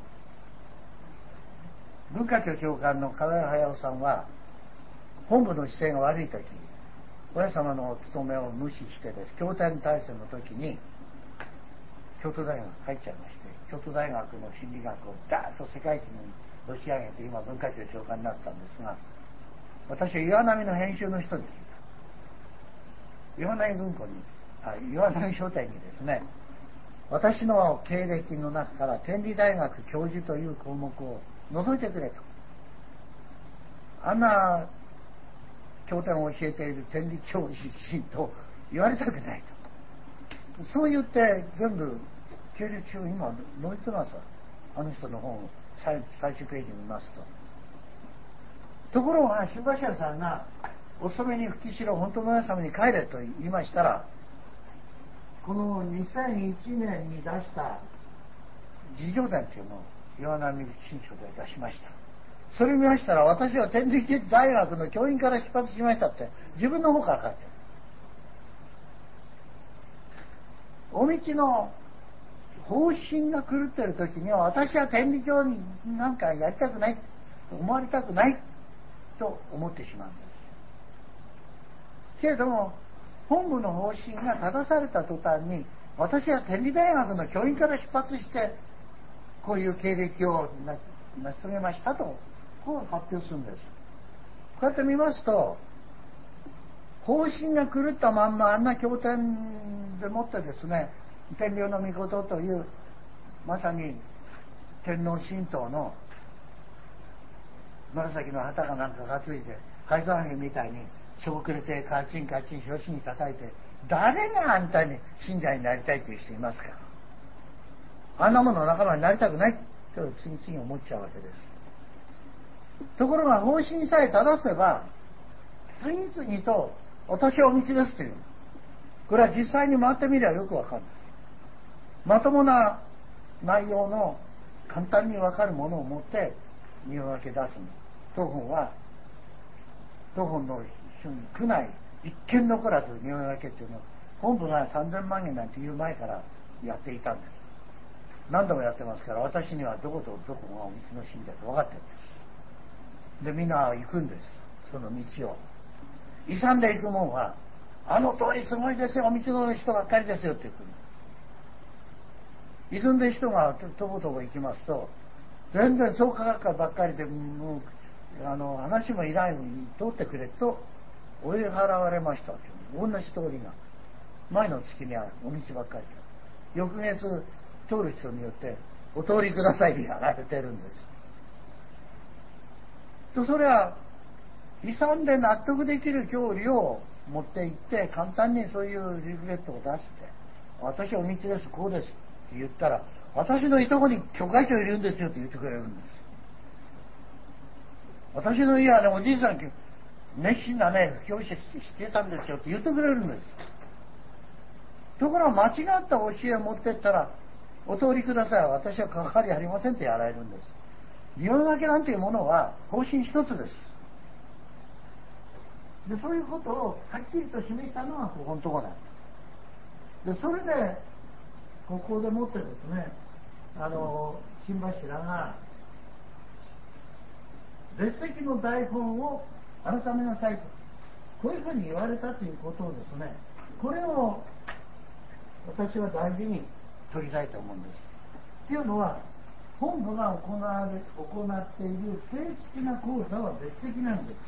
文化庁長官の金谷隼さんは本部の姿勢が悪い時、親様のお務めを無視してです、経典体制の時に京都大学入っちゃいまして、京都大学の心理学をダーッと世界一に押し上げて、今文化庁長官になったんですが、私は岩波の編集の人に聞いた。岩波文庫に、あ岩波書店にですね、私の経歴の中から天理大学教授という項目を除いてくれと。あんな経典を教えている天理教出身と言われたくないと。そう言って全部経歴を今載いてます。あの人の本を 最, 最終ページに見ますと。ところが新橋さんがお勤めに復帰しろ、本当の皆様に帰れと言いましたら、このにせんいちねんに出した自叙伝というのを岩波新書で出しました。それ見ましたら、私は天理大学の教員から出発しましたって自分の方から書いてある。お道の方針が狂っている時には、私は天理教になんかやりたくない、思われたくないと思ってしまうんです。けれども本部の方針が正された途端に、私は天理大学の教員から出発してこういう経歴を成し遂げましたと、こう発表するんです。こうやって見ますと、方針が狂ったまんまあんな経典でもってですね、天領の御事というまさに天皇神道の紫の旗かなんかがついて海山兵みたいにしょぼくれてカチンカチン拍子に叩いて、誰があんたに信者になりたいという人いますか。あんなもの仲間になりたくないと次々思っちゃうわけです。ところが方針さえ正せば次々と私はお道ですという、これは実際に回ってみればよくわかる。まともな内容の簡単にわかるものを持って匂い分け出すの。当本は当本の区内一件残らず匂い分けっていうのを本部がさんぜんまんえんなんていう前からやっていたんです。何度もやってますから、私にはどことどこがお道の信者と分かってるんです。でみんな行くんです。その道を勇んでいくもんは、あの通りすごいですよ、お道の人ばっかりですよって言う。歪んで人がとぼとぼ行きますと、全然創価学会ばっかりでもうあの話もいないのに通ってくれと追い払われましたって同じ通りが前の月にはお道ばっかりで、翌月通る人によってお通りくださいやられてるんです。とそれは勇んで納得できる教理を持って行って簡単にそういうリフレットを出して、私はお道ですこうですって言ったら、私のいとこに教会長いるんですよって言ってくれるんです。私の家はね、おじいさん熱心なね教師してたんですよって言ってくれるんです。ところが間違った教えを持ってったら、お通りください、私は関わりありませんってやられるんです。匂い分けなんていうものは方針一つです。でそういうことをはっきりと示したのがここのところなんです。でそれでここでもってですね、あの新柱が列席の台本を改めなさいと、こういうふうに言われたということをですね、これを私は大事に取りたいと思うんです。というのは、本部が行われ行っている正式な講座は別席なんです。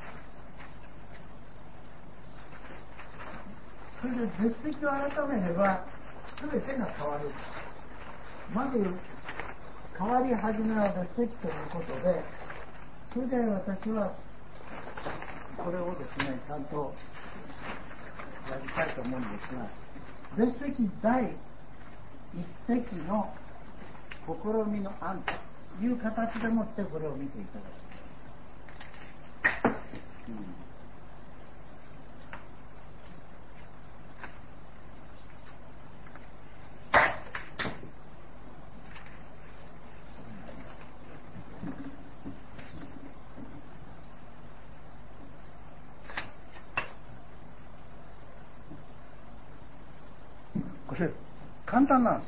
それで別席を改めれば全てが変わる。まず変わり始めは別席ということで、それで私はこれをですねちゃんとやりたいと思うんですが、別席第一席の試みの案という形でもってこれを見ていただきたい。うんこれ簡単なんです。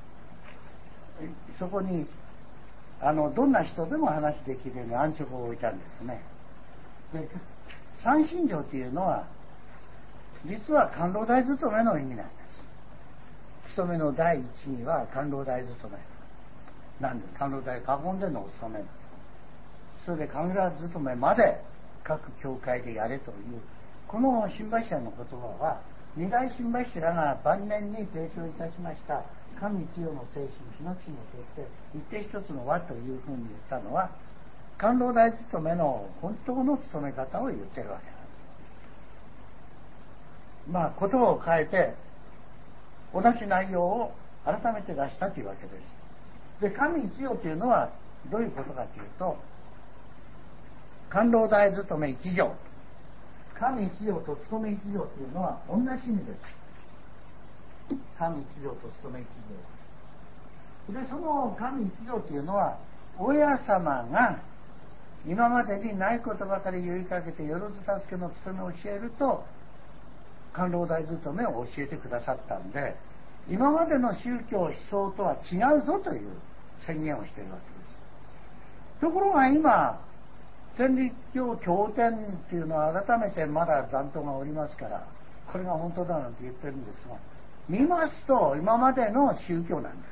そこにあのどんな人でも話できるように安直を置いたんですね。で三信条というのは実は官老大勤めの意味なんです。 勤めの第一位は官老大勤めなんで、官老大囲んでのお勤め。それで官老大勤めまで各教会でやれという、この新柱の言葉は二大新柱が晩年に提唱いたしました神一様の精神、日の地の徹底、一定一つの和というふうに言ったのは、官老大勤めの本当の務め方を言ってるわけなんです。まあことを変えて同じ内容を改めて出したというわけです。で、神一様というのはどういうことかというと、官老大勤め一条、神一条と勤め一条というのは同じ意味です。神一条と勤め一条で、その神一条というのは親様が今までにないことばかり言いかけてよろず助けの務めを教えると、官老大勤めを教えてくださったんで、今までの宗教思想とは違うぞという宣言をしているわけです。ところが今天理教経典っていうのは改めてまだ残党がおりますから、これが本当だなんて言ってるんですが、見ますと今までの宗教なんです。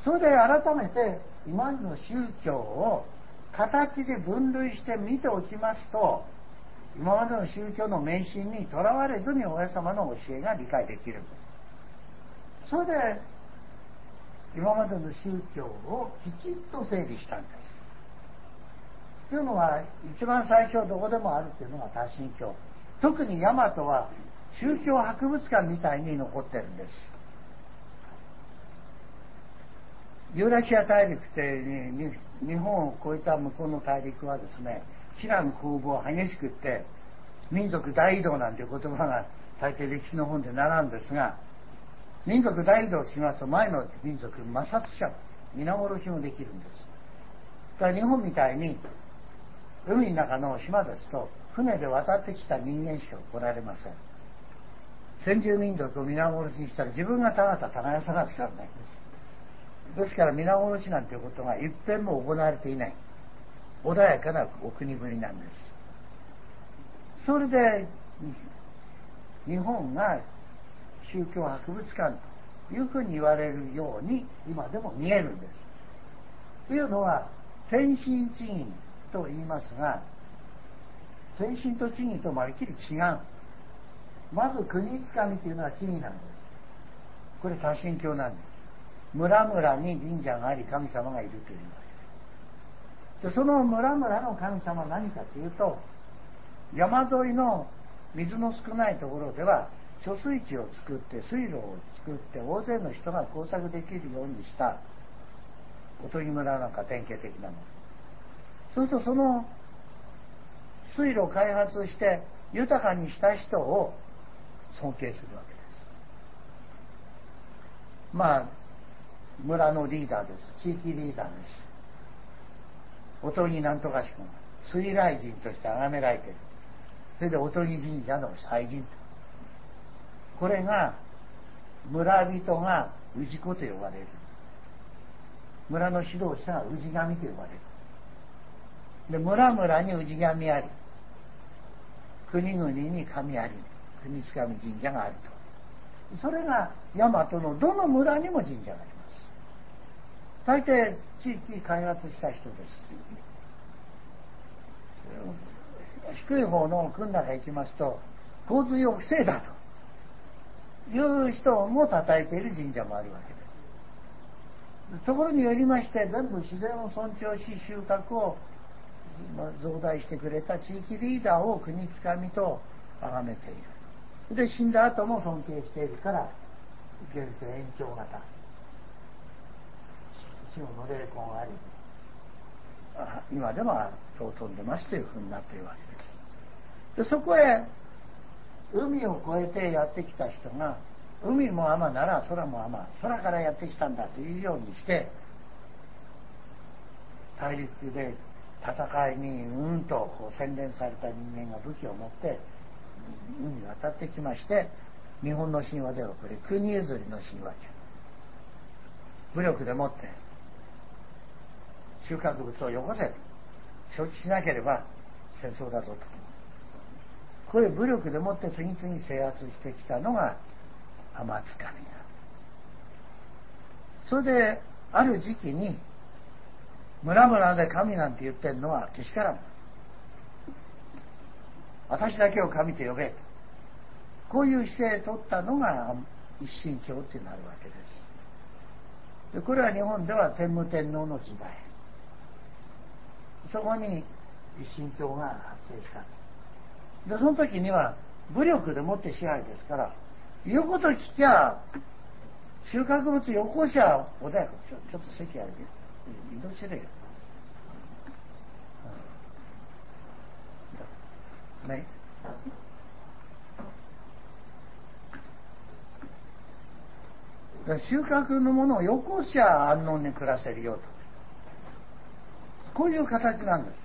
それで改めて今までの宗教を形で分類して見ておきますと、今までの宗教の迷信にとらわれずに親様の教えが理解できるんです。それで今までの宗教をきちっと整理したんです。というのは一番最初どこでもあるというのが多神教。特に大和は宗教博物館みたいに残ってるんです。ユーラシア大陸って日本を越えた向こうの大陸はですね、知らぬ攻防激しくって民族大移動なんていう言葉が大抵歴史の本で並んですが、民族大移動しますと前の民族抹殺しちゃう、皆殺しもできるんです。だから日本みたいに海の中の島ですと船で渡ってきた人間しか来られません。先住民族を皆殺しにしたら自分がたがた耕さなくちゃならないんです。ですから皆殺しなんていうことが一遍も行われていない穏やかなお国ぶりなんです。それで日本が宗教博物館というふうに言われるように今でも見えるんです。というのは天神地義と言いますが、天神と地義とまるっきり違う。まず国つかみというのは地義なんです。これ多神教なんです。村々に神社があり神様がいるというわけで、その村々の神様は何かというと、山沿いの水の少ないところでは貯水池を作って水路を作って大勢の人が耕作できるようにしたおとぎ村なんか典型的なもの。そうするとその水路を開発して豊かにした人を尊敬するわけです。まあ村のリーダーです。地域リーダーです。おとぎなんとかしくん水雷神として崇められている。それでおとぎ神社の祭神と、これが村人が氏子と呼ばれる。村の指導者が氏神と呼ばれる。で村々に氏神あり、国々に神あり、国津神神社があると。それが大和のどの村にも神社があります。大抵地域開発した人です。低い方の区の中へ行きますと洪水を防いだという人も叩いている神社もあるわけです。ところによりまして全部自然を尊重し収穫を増大してくれた地域リーダーを国つかみと崇めている。で死んだ後も尊敬しているから現世延長型死後の霊魂あり、今では尊んでますというふうになっているわけです。でそこへ海を越えてやってきた人が、海も天なら空も天、空からやってきたんだというようにして、大陸で戦いにうんとこう洗練された人間が武器を持って海に渡ってきまして、日本の神話ではこれ国譲りの神話で、武力でもって収穫物をよこせ、承知しなければ戦争だぞと、こういう武力でもって次々制圧してきたのが天津神が。それである時期に村々で神なんて言ってるのはけしからん、私だけを神と呼べ、こういう姿勢を取ったのが一神教ってなるわけです。でこれは日本では天武天皇の時代、そこに一神教が発生した。でその時には武力でもって支配ですから、言うこと聞きゃ収穫物よこしゃ穏やか。ちょちょっと席あげ移動してるよ、うん、ね。収穫のものをよこしゃ安穏に暮らせるよと、こういう形なんです。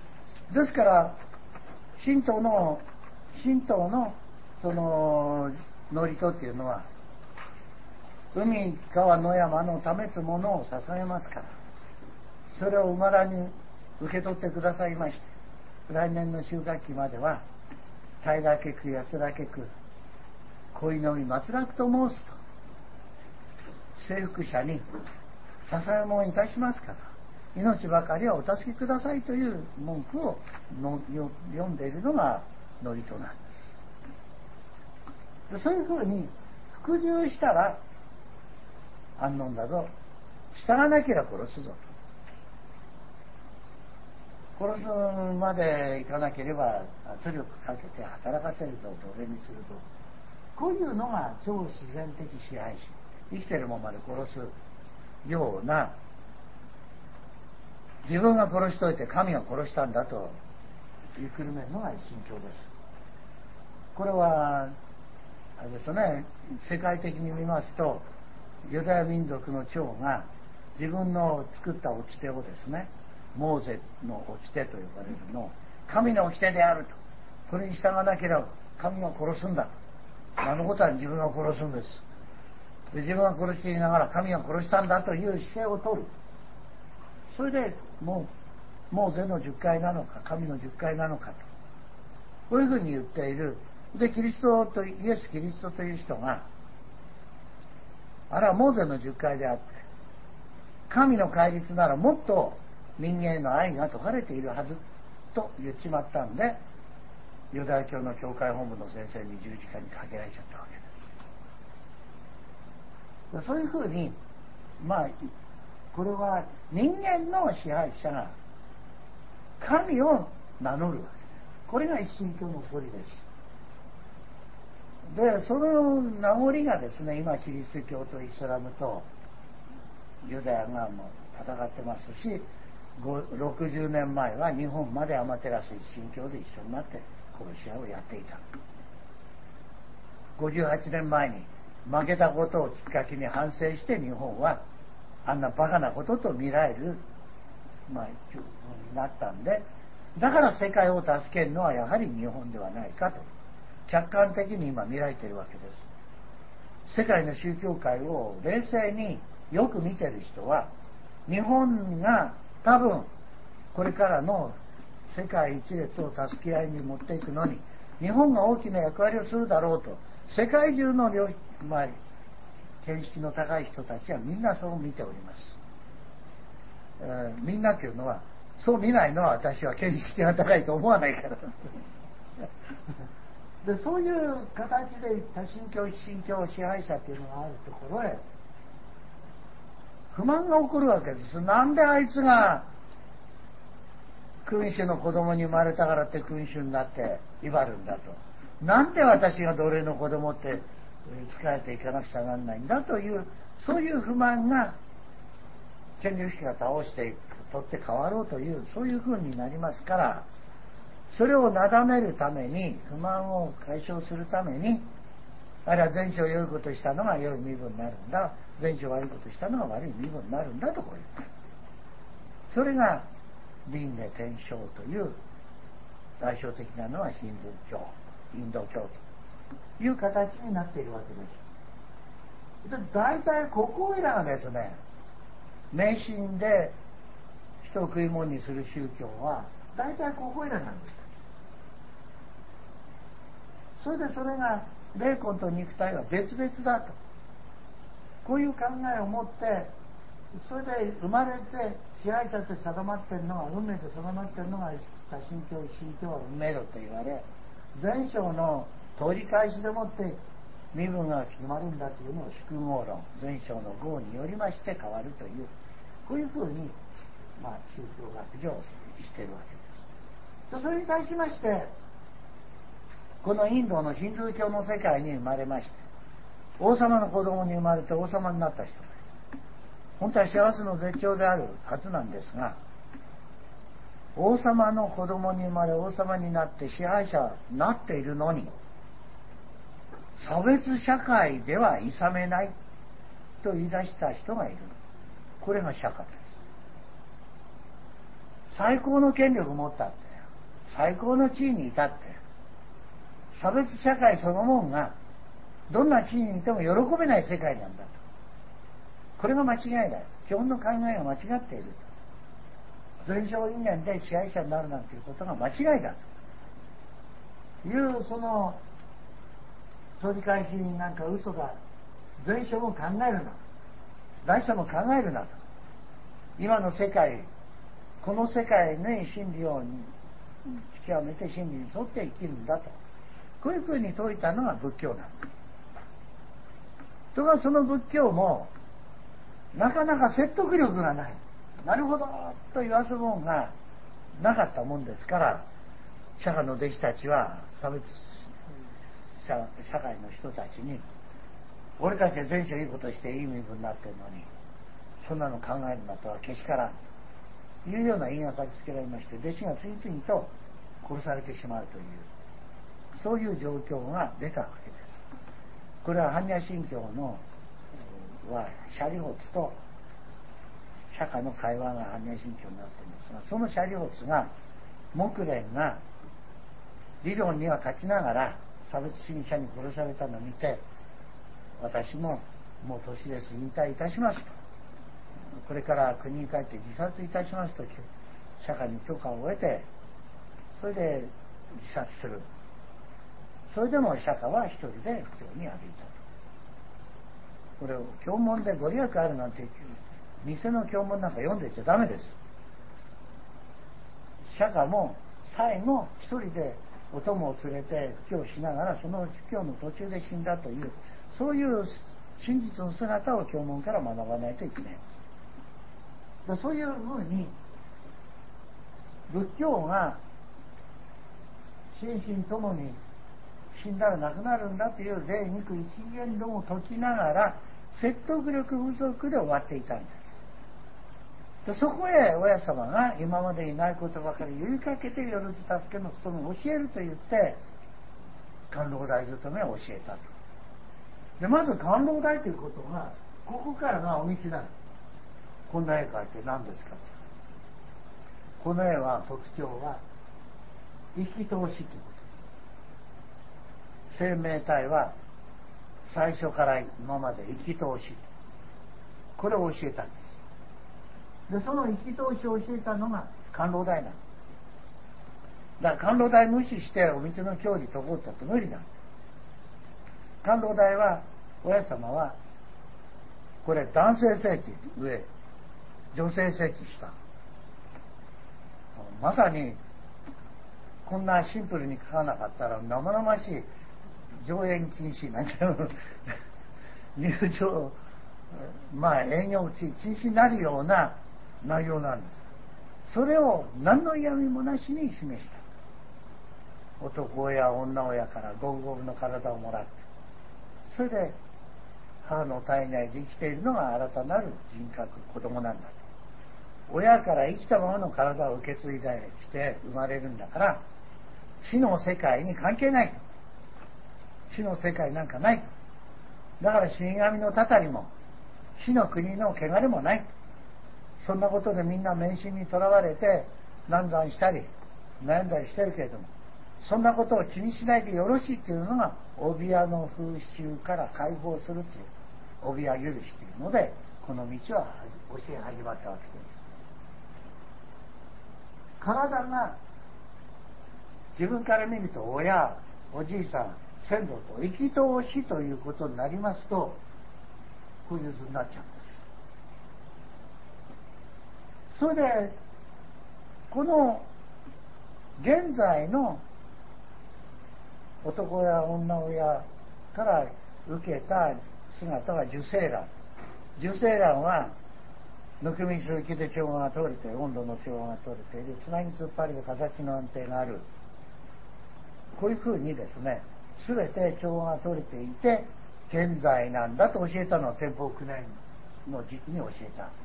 ですから神道の神道のその祝詞っていうのは、海川野山の試すものを捧げますから、それをうまらに受け取ってくださいまして、来年の収穫期までは平らけく安らけく恋のみ松楽と申すと、征服者に捧げ物いたしますから、命ばかりはお助けくださいという文句をの読んでいるのが祝詞なんです。でそういうふうに服従したら安穏だぞ、従わなければ殺すぞと、殺すまでいかなければ圧力かけて働かせるぞ、奴隷にするぞ、こういうのが超自然的支配者、生きてるもんまで殺すような、自分が殺しといて神が殺したんだと言いくるめるのが一神教です。これはあれですね、世界的に見ますとユダヤ民族の長が自分の作った掟をですね、モーゼの掟と呼ばれるのを神の掟であると、これに従わなければ神が殺すんだ、あのことは自分が殺すんです、で自分が殺していながら神が殺したんだという姿勢を取る。それでもうモーゼの十戒なのか神の十戒なのかと、こういうふうに言っている。でキリストとイエス・キリストという人が、あれはモーゼの十戒であって、神の戒律ならもっと人間への愛が説かれているはずと言っちまったんで、ユダヤ教の教会本部の先生に十字架にかけられちゃったわけです。そういうふうに、まあこれは人間の支配者が神を名乗るわけです。これが一神教の起こりです。でその名残がですね、今キリスト教とイスラムとユダヤがもう戦ってますし、ろくじゅうねんまえは日本までアマテラス一神教で一緒になって殺し合いをやっていた。ごじゅうはちねんまえに負けたことをきっかけに反省して、日本はあんなバカなことと見られる、まあ、になったんで、だから世界を助けるのはやはり日本ではないかと客観的に今見られているわけです。世界の宗教界を冷静によく見てる人は、日本が多分これからの世界一列を助け合いに持っていくのに日本が大きな役割をするだろうと、世界中の領域、まあ、見識の高い人たちはみんなそう見ております。えー、みんなというのはそう見ないのは私は見識が高いと思わないからでそういう形で多神教一神教支配者というのがあるところへ不満が起こるわけです。なんであいつが君主の子供に生まれたからって君主になって威張るんだと、なんで私が奴隷の子供って仕えていかなくちゃならないんだという、そういう不満が権力者が倒していく取って変わろうという、そういう風になりますから、それをなだめるために、不満を解消するために、あるいは前書良いことしたのが良い身分になるんだ、前書悪いことしたのが悪い身分になるんだとこう言ってる。それが輪廻転生という代表的なのはヒンドゥー教、インド教という形になっているわけです。で大体ここいらがですね、迷信で人を食い物にする宗教は大体ここいらなんです。それでそれが霊魂と肉体は別々だと、 こういう考えを持って、それで生まれて支配者と定まっているのが運命と定まっているのが多神教、一神教は運命論と言われ、前章の通り返しでもって身分が決まるんだというのを宿業論、前章の号によりまして変わるという、こういうふうに、まあ、宗教学上しているわけです。それに対しまして、このインドのヒンドゥー教の世界に生まれまして、王様の子供に生まれて王様になった人がいる。本当は幸せの絶頂であるはずなんですが、王様の子供に生まれ王様になって支配者になっているのに、差別社会では諌めないと言い出した人がいる。これが釈迦です。最高の権力を持ったって、最高の地位にいたって、差別社会そのものがどんな地位にいても喜べない世界なんだと。これが間違いだ。基本の考えが間違っている。前哨因縁で支配者になるなんていうことが間違いだという、その取り返しなんか嘘だ。前哨も考えるな、来者も考えるなと。今の世界、この世界に真理を極めて真理に沿って生きるんだと、こういうふうに説いたのが仏教なんです。とがその仏教もなかなか説得力がない。なるほどと言わすもんがなかったもんですから、釈迦の弟子たちは差別社会の人たちに、俺たちは前書いいことしていい身分になってるのにそんなの考えるなとはけしからんというような言いがかりつけられまして、弟子が次々と殺されてしまうという、そういう状況が出たわけです。これは般若心経のは舍利発と釈迦の会話が般若心経になっているんですが、その舍利発が木蓮が理論には勝ちながら差別主義者に殺されたのを見て、私ももう年です、引退いたしますと、これから国に帰って自殺いたしますと釈迦に許可を得て、それで自殺する。それでも釈迦は一人で不況に歩いたと。これを経文でご利益あるなんて偽の経文なんか読んでちゃダメです。釈迦も最後一人でお供を連れて布教しながら、その布教の途中で死んだという、そういう真実の姿を経文から学ばないといけない。でそういうふうに仏教が心身ともに死んだらなくなるんだという霊肉一元論を説きながら、説得力不足で終わっていたんです。でそこへ親様が今までいないことばかり言いかけて、よろず助けの務めを教えると言って官老大務めを教えたと。でまず官老大ということがここからがお道なの。こんな絵描いて何ですかと。この絵は特徴は生き通しということ。生命体は最初から今まで生き通し、これを教えたんです。でその生き通しを教えたのが官老大なの。だから官老大無視してお道の教理解こうったって無理だ。官老大は親様はこれ男性性器上、女性性器下、まさにこんなシンプルに書かなかったら生々しい上演禁止なんて入場、まあ営業禁止になるような内容なんです。それを何の嫌味もなしに示した。男親女親から五分五分の体をもらって、それで母の体内で生きているのが新たなる人格、子供なんだと。親から生きたままの体を受け継いできて生まれるんだから、死の世界に関係ないと。死の世界なんかないと。だから死神のたたりも死の国の汚れもない。そんなことでみんな迷信にとらわれて難産したり悩んだりしてるけれども、そんなことを気にしないでよろしいっていうのが帯屋の風習から解放するっていう帯屋許しというので、この道は教え始まったわけです。体が自分から見ると親、おじいさん、先祖と生き通しということになりますと、 こういう図になっちゃうんです。それでこの現在の男や女親から受けた姿は受精卵。受精卵はぬくみ通気で調和が取れて、温度の調和が取れている、つなぎ突っ張りで形の安定がある、こういうふうにですね、全て調和が取れていて現在なんだと教えたのは天保九年の時期に教えた。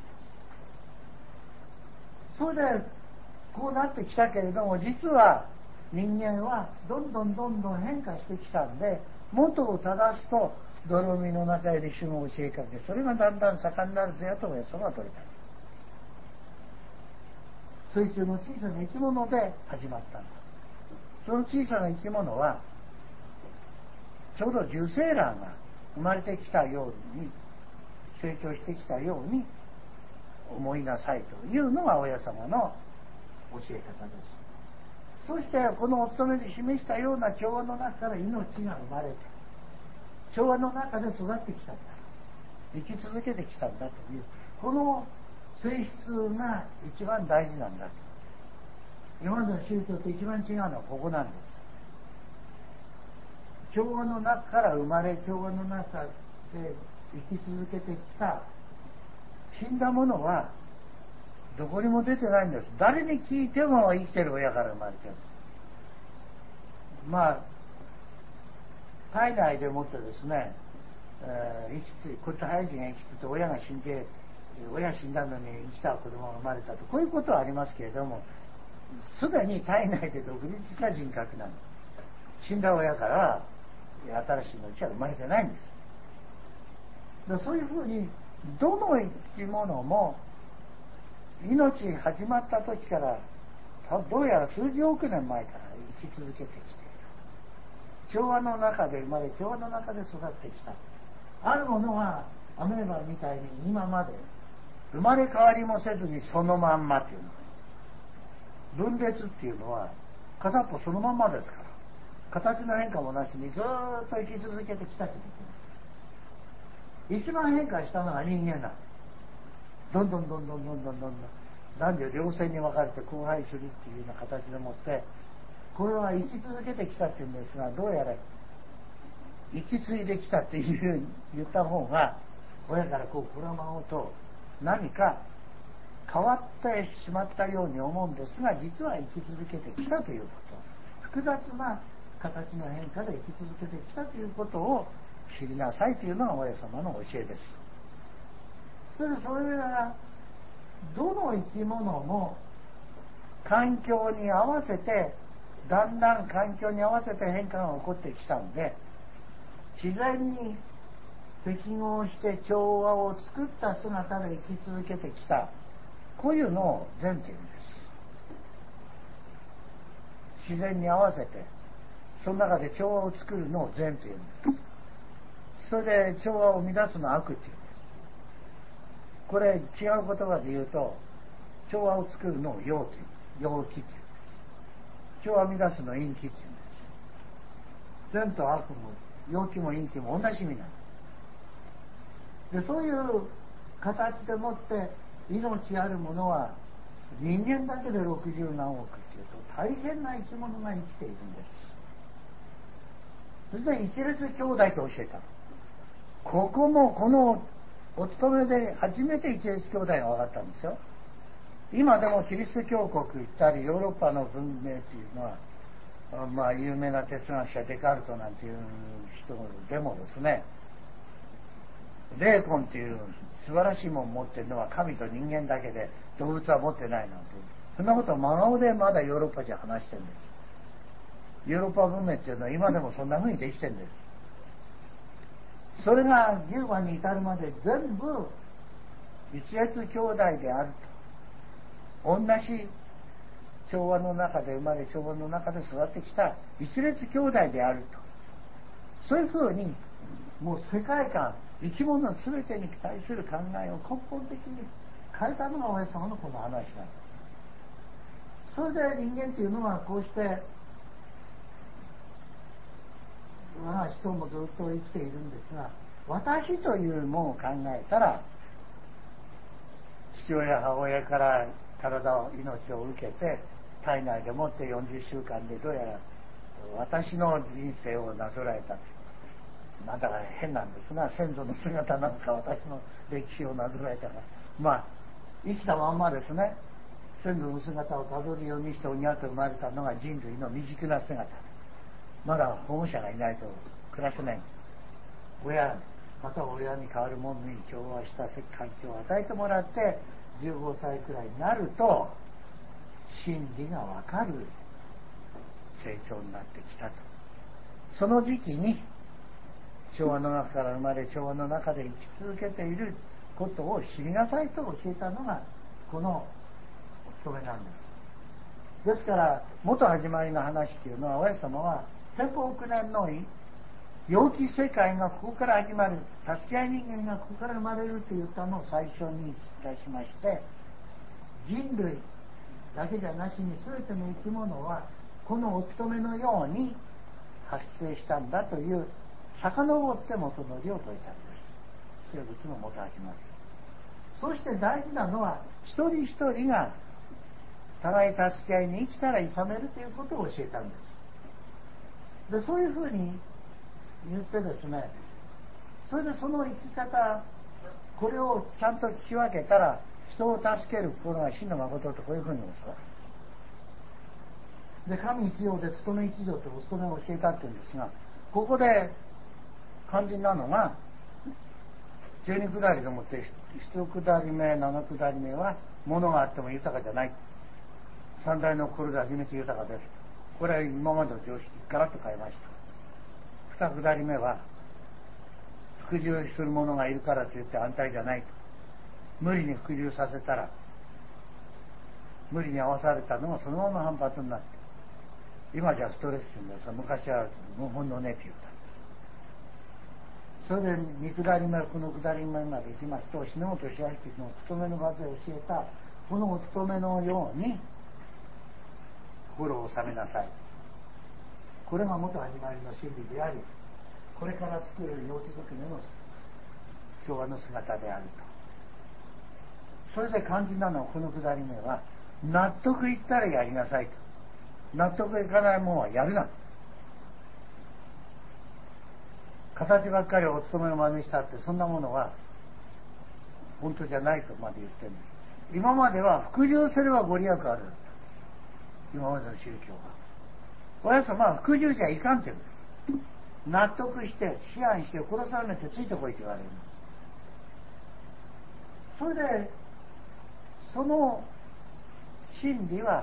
それでこうなってきたけれども、実は人間はどんどんどんどん変化してきたんで、元を正すと泥海の中より種を教えかけ、それがだんだん盛んになるぜやとおやそが取れた。水中の小さな生き物で始まったんだ。その小さな生き物はちょうど受精卵が生まれてきたように、成長してきたように思いなさいというのが親様の教え方です。そしてこのお勤めで示したような調和の中から命が生まれて、調和の中で育ってきたんだ、生き続けてきたんだという、この性質が一番大事なんだと。今までの宗教と一番違うのはここなんです。調和の中から生まれ、調和の中で生き続けてきた死んだものはどこにも出てないんです。誰に聞いても生きてる親から生まれてる。まあ体内でもってですね、えー、生きてこっち早い人が生きてて親が死んで、親死んだのに生きた子供が生まれたと、こういうことはありますけれども、すでに体内で独立した人格なの。死んだ親から新しい命は生まれてないんです。でそういうふうにどの生き物も命始まった時からどうやら数十億年前から生き続けてきている。調和の中で生まれ、調和の中で育ってきた。あるものはアメーバみたいに今まで生まれ変わりもせずにそのまんまっていうの。分裂っていうのは片っぽそのまんまですから、形の変化もなしにずーっと生き続けてきたということです。一番変化したのが人間なの。どんどんどんどんどんどんどんどん男女両性に分かれて交配するっていうような形でもって、これは生き続けてきたっていうんですが、どうやら生き継いできたっていうふうに言った方が親からこうこらまおうと何か変わってしまったように思うんですが、実は生き続けてきたということ、複雑な形の変化で生き続けてきたということを知りなさいというのが親様の教えです。それでそれがどの生き物も環境に合わせてだんだん環境に合わせて変化が起こってきたんで、自然に適合して調和を作った姿で生き続けてきた、こういうのを善というんです。自然に合わせてその中で調和を作るのを善というんです。それで調和を乱すのは悪っていうんです。これ違う言葉で言うと、調和を作るのを陽という、陽気というんです。調和を乱すのを陰気というんです。善と悪も陽気も陰気も同じ意味なので、そういう形でもって命あるものは人間だけでろくじゅう何億っていうと大変な生き物が生きているんです。それで一列兄弟と教えた。ここもこのお勤めで初めて一列兄弟が分かったんですよ。今でもキリスト教国行ったりヨーロッパの文明っていうのは、まあ有名な哲学者デカルトなんていう人でもですね、霊魂っていう素晴らしいもん持ってるのは神と人間だけで動物は持ってないなんて、そんなことを真顔でまだヨーロッパじゃ話してるんです。ヨーロッパ文明っていうのは今でもそんな風にできてるんです。それが牛馬に至るまで全部一列兄弟であると、同じ調和の中で生まれ調和の中で育ってきた一列兄弟であると、そういうふうにもう世界観、生き物全てに対する考えを根本的に変えたのが親様のこの話なんです。それで人間というのはこうして我が子孫もずっと生きているんですが、 私というものを考えたら、父親母親から体を命を受けて体内でもってよんじゅっしゅうかんでどうやら私の人生をなぞらえた。なんだか変なんですが、先祖の姿なのか私の歴史をなぞらえたか、まあ生きたまんまですね、先祖の姿をたどるようにしておにゃと生まれたのが人類の未熟な姿。まだ保護者がいないと暮らせない。親または親に代わる者に調和した環境を与えてもらってじゅうごさいくらいになると真理が分かる成長になってきたと。その時期に調和の中から生まれ調和の中で生き続けていることを知りなさいと教えたのがこのお務めなんです。ですから元始まりの話というのは、親様は天保億年の陽気世界がここから始まる、助け合い人間がここから生まれると言ったのを最初にいたしまして、人類だけじゃなしに全ての生き物はこのお務めのように発生したんだという遡って元のりを説いたんです。生物の元始まり。そして大事なのは一人一人が互い助け合いに生きたら勇めるということを教えたんです。でそういうふうに言ってですね、それでその生き方、これをちゃんと聞き分けたら人を助ける心が真の誠とこういうふうに教わる。で神一条で務め一条とお務めを教えたっていうんですが、ここで肝心なのがじゅうにくだりでもっていちくだりめななくだりめは物があっても豊かじゃない、三大の心で初めて豊かです。これは今までの常識ガラッと変えました。二くだりめは服従する者がいるからといって安泰じゃないと。無理に服従させたら無理に合わされたのがそのまま反発になって、今じゃストレスっていうんですが、昔は無本のねって言ったんです。それで二くだりめこのくだりめまで行きますと、篠本義明のお勤めの場で教えたこのお勤めのように心を収めなさい。これが元始まりの真理であり、これから作る陽気づくめの調和の姿であると。それで肝心なのはこのくだり目は、納得いったらやりなさいと。納得いかないものはやるな。形ばっかりお勤めの真似したってそんなものは本当じゃないとまで言ってるんです。今までは服従すればご利益ある。今までの宗教は。親様は服従じゃいかんって言うんです。納得して、思案して、殺されなきゃついてこいって言われる。それで、その真理は、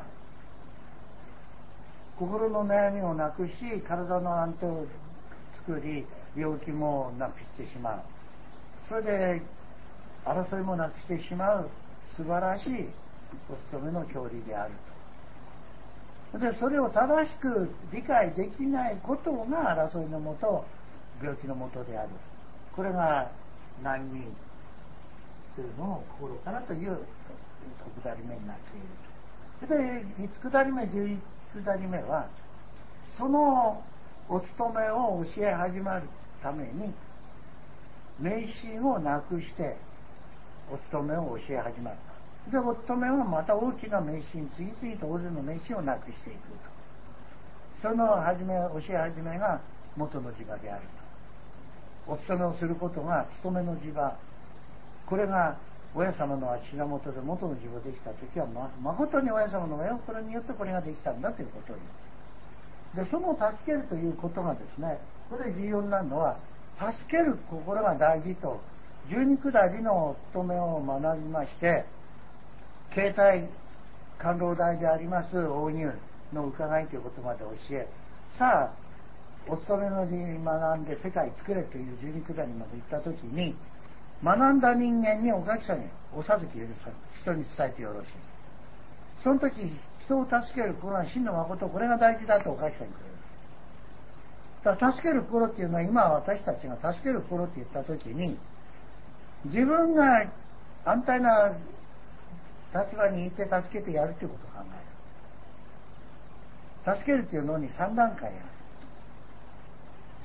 心の悩みをなくし、体の安定を作り、病気もなくしてしまう。それで、争いもなくしてしまう素晴らしいお勤めの教理であると。でそれを正しく理解できないことが争いのもと、病気のもとである。これが難儀というのを心からというくだり目になっている。でいちくだりめじゅういちくだりめはそのお勤めを教え始まるために迷信をなくしてお勤めを教え始まる。でお勤めはまた大きな迷信、次々と大勢の迷信をなくしていくと。その始め教え始めが元の磁場であると。お勤めをすることが勤めの磁場、これが親様の足が元で元の磁場できたときは、ま、誠に親様の親心によってこれができたんだということを言う。でその助けるということがですね、これ重要になるのは助ける心が大事と。じゅうにくだりのお勤めを学びまして、携帯官老大であります大入の伺いということまで教え、さあお勤めのに学んで世界作れというじゅうにくだりまで行った時に、学んだ人間におかきさんにお授け許され、人に伝えてよろしい。その時人を助ける心は真の誠、これが大事だとおかきさんにくれる。だから助ける心っていうのは、今私たちが助ける心って言った時に、自分が安泰な立場にいて助けてやるということを考える。助けるというのにさんだんかいある。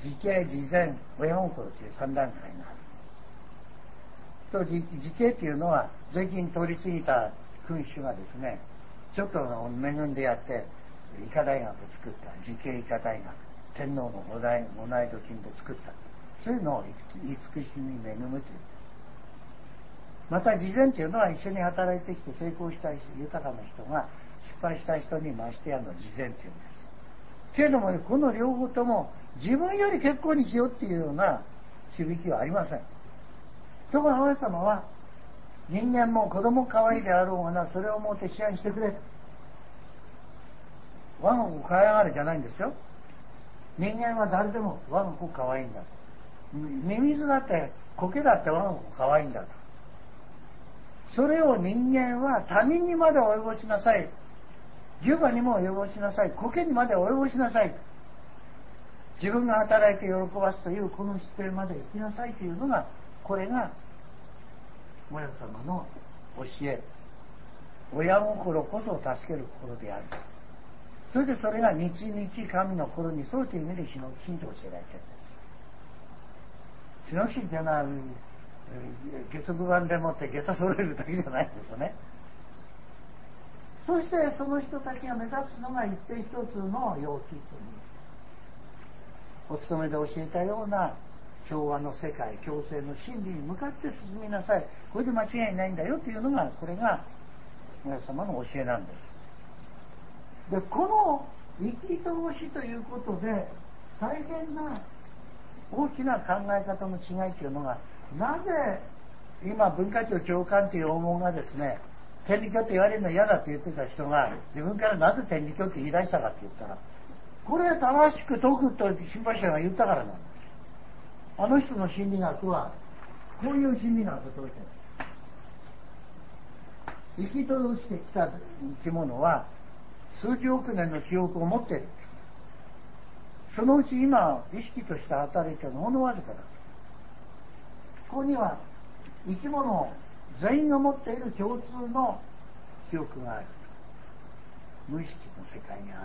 自警、自善、親心という三段階があると。自警というのは税金取りすぎた君主がですね、ちょっと恵んでやって医科大学を作った、自警医科大学、天皇のご内土金で作った、そういうのを慈しみ恵むという。また慈善というのは一緒に働いてきて成功した豊かな人が失敗した人に増してやるのを慈善というんです。けれども、ね、この両方とも自分より結構にしようっていうような響きはありません。ところが、親様は人間も子供可愛いであろうがな、それをもって支配してくれ。我が子可愛がれじゃないんですよ。人間は誰でも我が子可愛いんだと。ミミズだって苔だって我が子可愛いんだと。それを人間は他人にまで及ぼしなさい。牛馬にも及ぼしなさい。苔にまで及ぼしなさい。自分が働いて喜ばすというこの姿勢まで生きなさいというのが、これが親様の教え。親心こそ助ける心である。それでそれが日々神の心に沿うという意味で忍び心と教えられているんです。忍び心というのは下足版でもって下駄揃えるだけじゃないんですよね。そしてその人たちが目指すのが一定一つの要求という、お勤めで教えたような調和の世界、共生の真理に向かって進みなさい。これで間違いないんだよというのが、これが親様の教えなんです。で、この生き通しということで大変な大きな考え方の違いというのが、なぜ今文化庁長官という黄門がですね、天理教って言われるの嫌だって言ってた人が自分からなぜ天理教って言い出したかって言ったら、これは正しく説くと心配者が言ったからなんです。あの人の心理学はこういう心理学を説いてる。生き通してきた生き物は数十億年の記憶を持っている。そのうち今意識として働いているのはほんのわずかだ。ここには生き物全員が持っている共通の記憶がある。無意識の世界にある。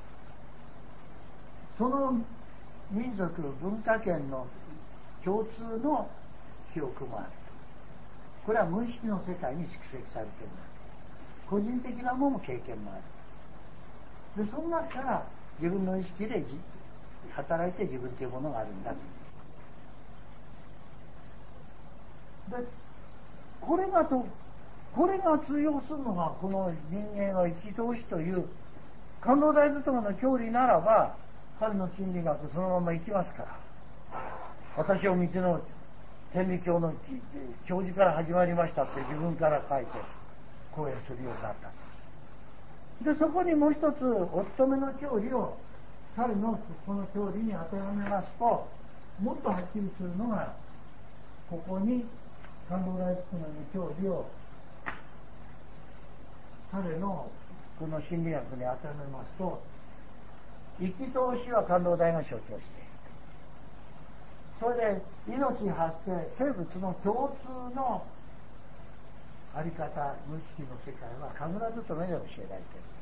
その民族文化圏の共通の記憶もある。これは無意識の世界に蓄積されている。個人的なものも経験もある。でその中から自分の意識で働いて自分というものがあるんだと。でこれがとこれが通用するのが、この人間が生き通しという観音大仏の教理ならば、彼の心理学そのまま生きますから。私を道の天理教の教授から始まりましたって自分から書いて講演するようになった。でそこにもう一つお勤めの教理を彼のこの教理に当てはめますと、もっとはっきりするのが、ここに観音大仏の教理を彼のこの心理学に当てはめますと、生き通しは観音大が象徴している。それで命発生、生物の共通のあり方、無意識の世界は神楽勤めで教えられている。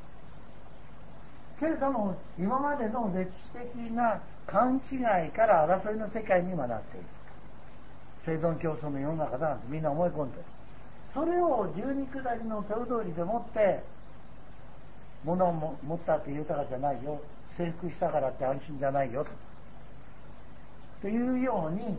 けれども今までの歴史的な勘違いから争いの世界に今なっている。生存競争の世の中だなんてみんな思い込んでいる。それを十二下りの手踊りでもって物を持ったって豊かじゃないよ、征服したからって安心じゃないよというように、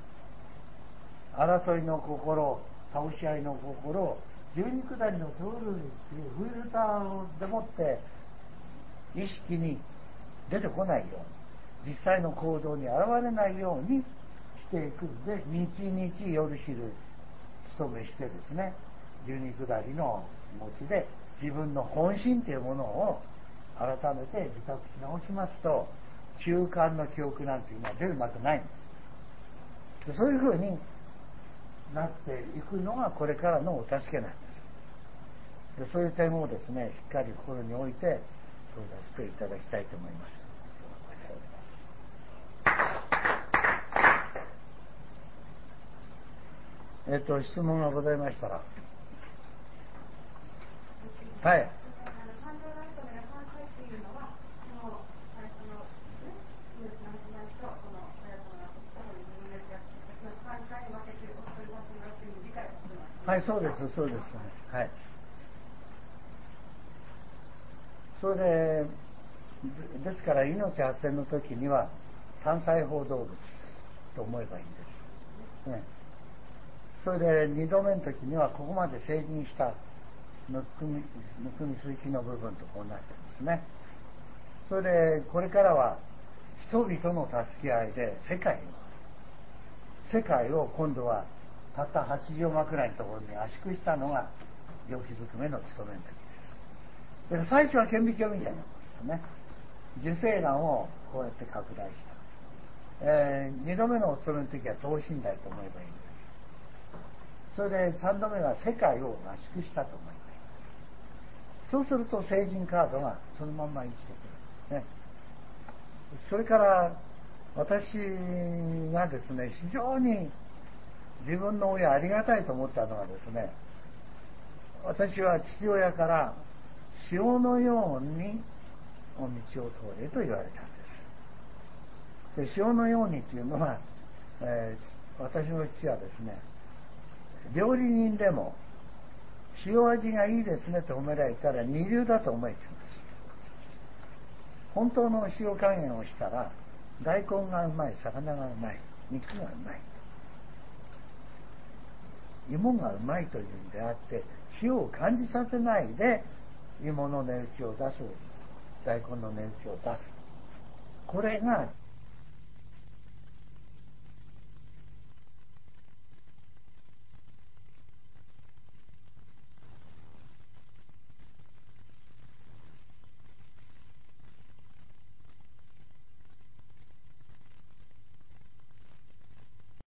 争いの心、倒し合いの心、十二下りの手踊りというフィルターでもって意識に出てこないように、実際の行動に現れないようにしていくので、日々夜昼努めしてですね、十二下りの持ちで自分の本心というものを改めて自覚し直しますと、中間の記憶なんていうのは出るまでないんです。そういうふうになっていくのがこれからのお助けなんです。でそういう点をですね、しっかり心に置いて問い出していただきたいと思います。えっと質問がございましたら、はい。 はい、そうです、そうです。はい。それで、ですから命発生の時には単細胞動物と思えばいいんです。ね、それでにどめの時にはここまで成人したむくみ、むくみ水気の部分とこうなってますね。それでこれからは人々の助け合いで世界を世界を今度はたったはちじゅうまくらいのところに圧縮したのが病気ずくめの務めの時です。だから最初は顕微鏡みたいなものですね。受精卵をこうやって拡大した、えー、にどめのお勤めの時は等身大と思えばいいんです。それでさんどめは世界を圧縮したと思えばいいんです。そうすると成人カードがそのまんま生きてくる、ね、それから私がですね非常に自分の親ありがたいと思ったのはですね、私は父親から潮のようにお道を通れと言われたんです。で、潮のようにというのは、えー、私の父はですね、料理人でも塩味がいいですねと褒められたら二流だと思えています。本当の塩加減をしたら大根がうまい、魚がうまい、肉がうまい、芋がうまいというんであって、塩を感じさせないで芋の値打ちを出す、大根の値打ちを出す、これが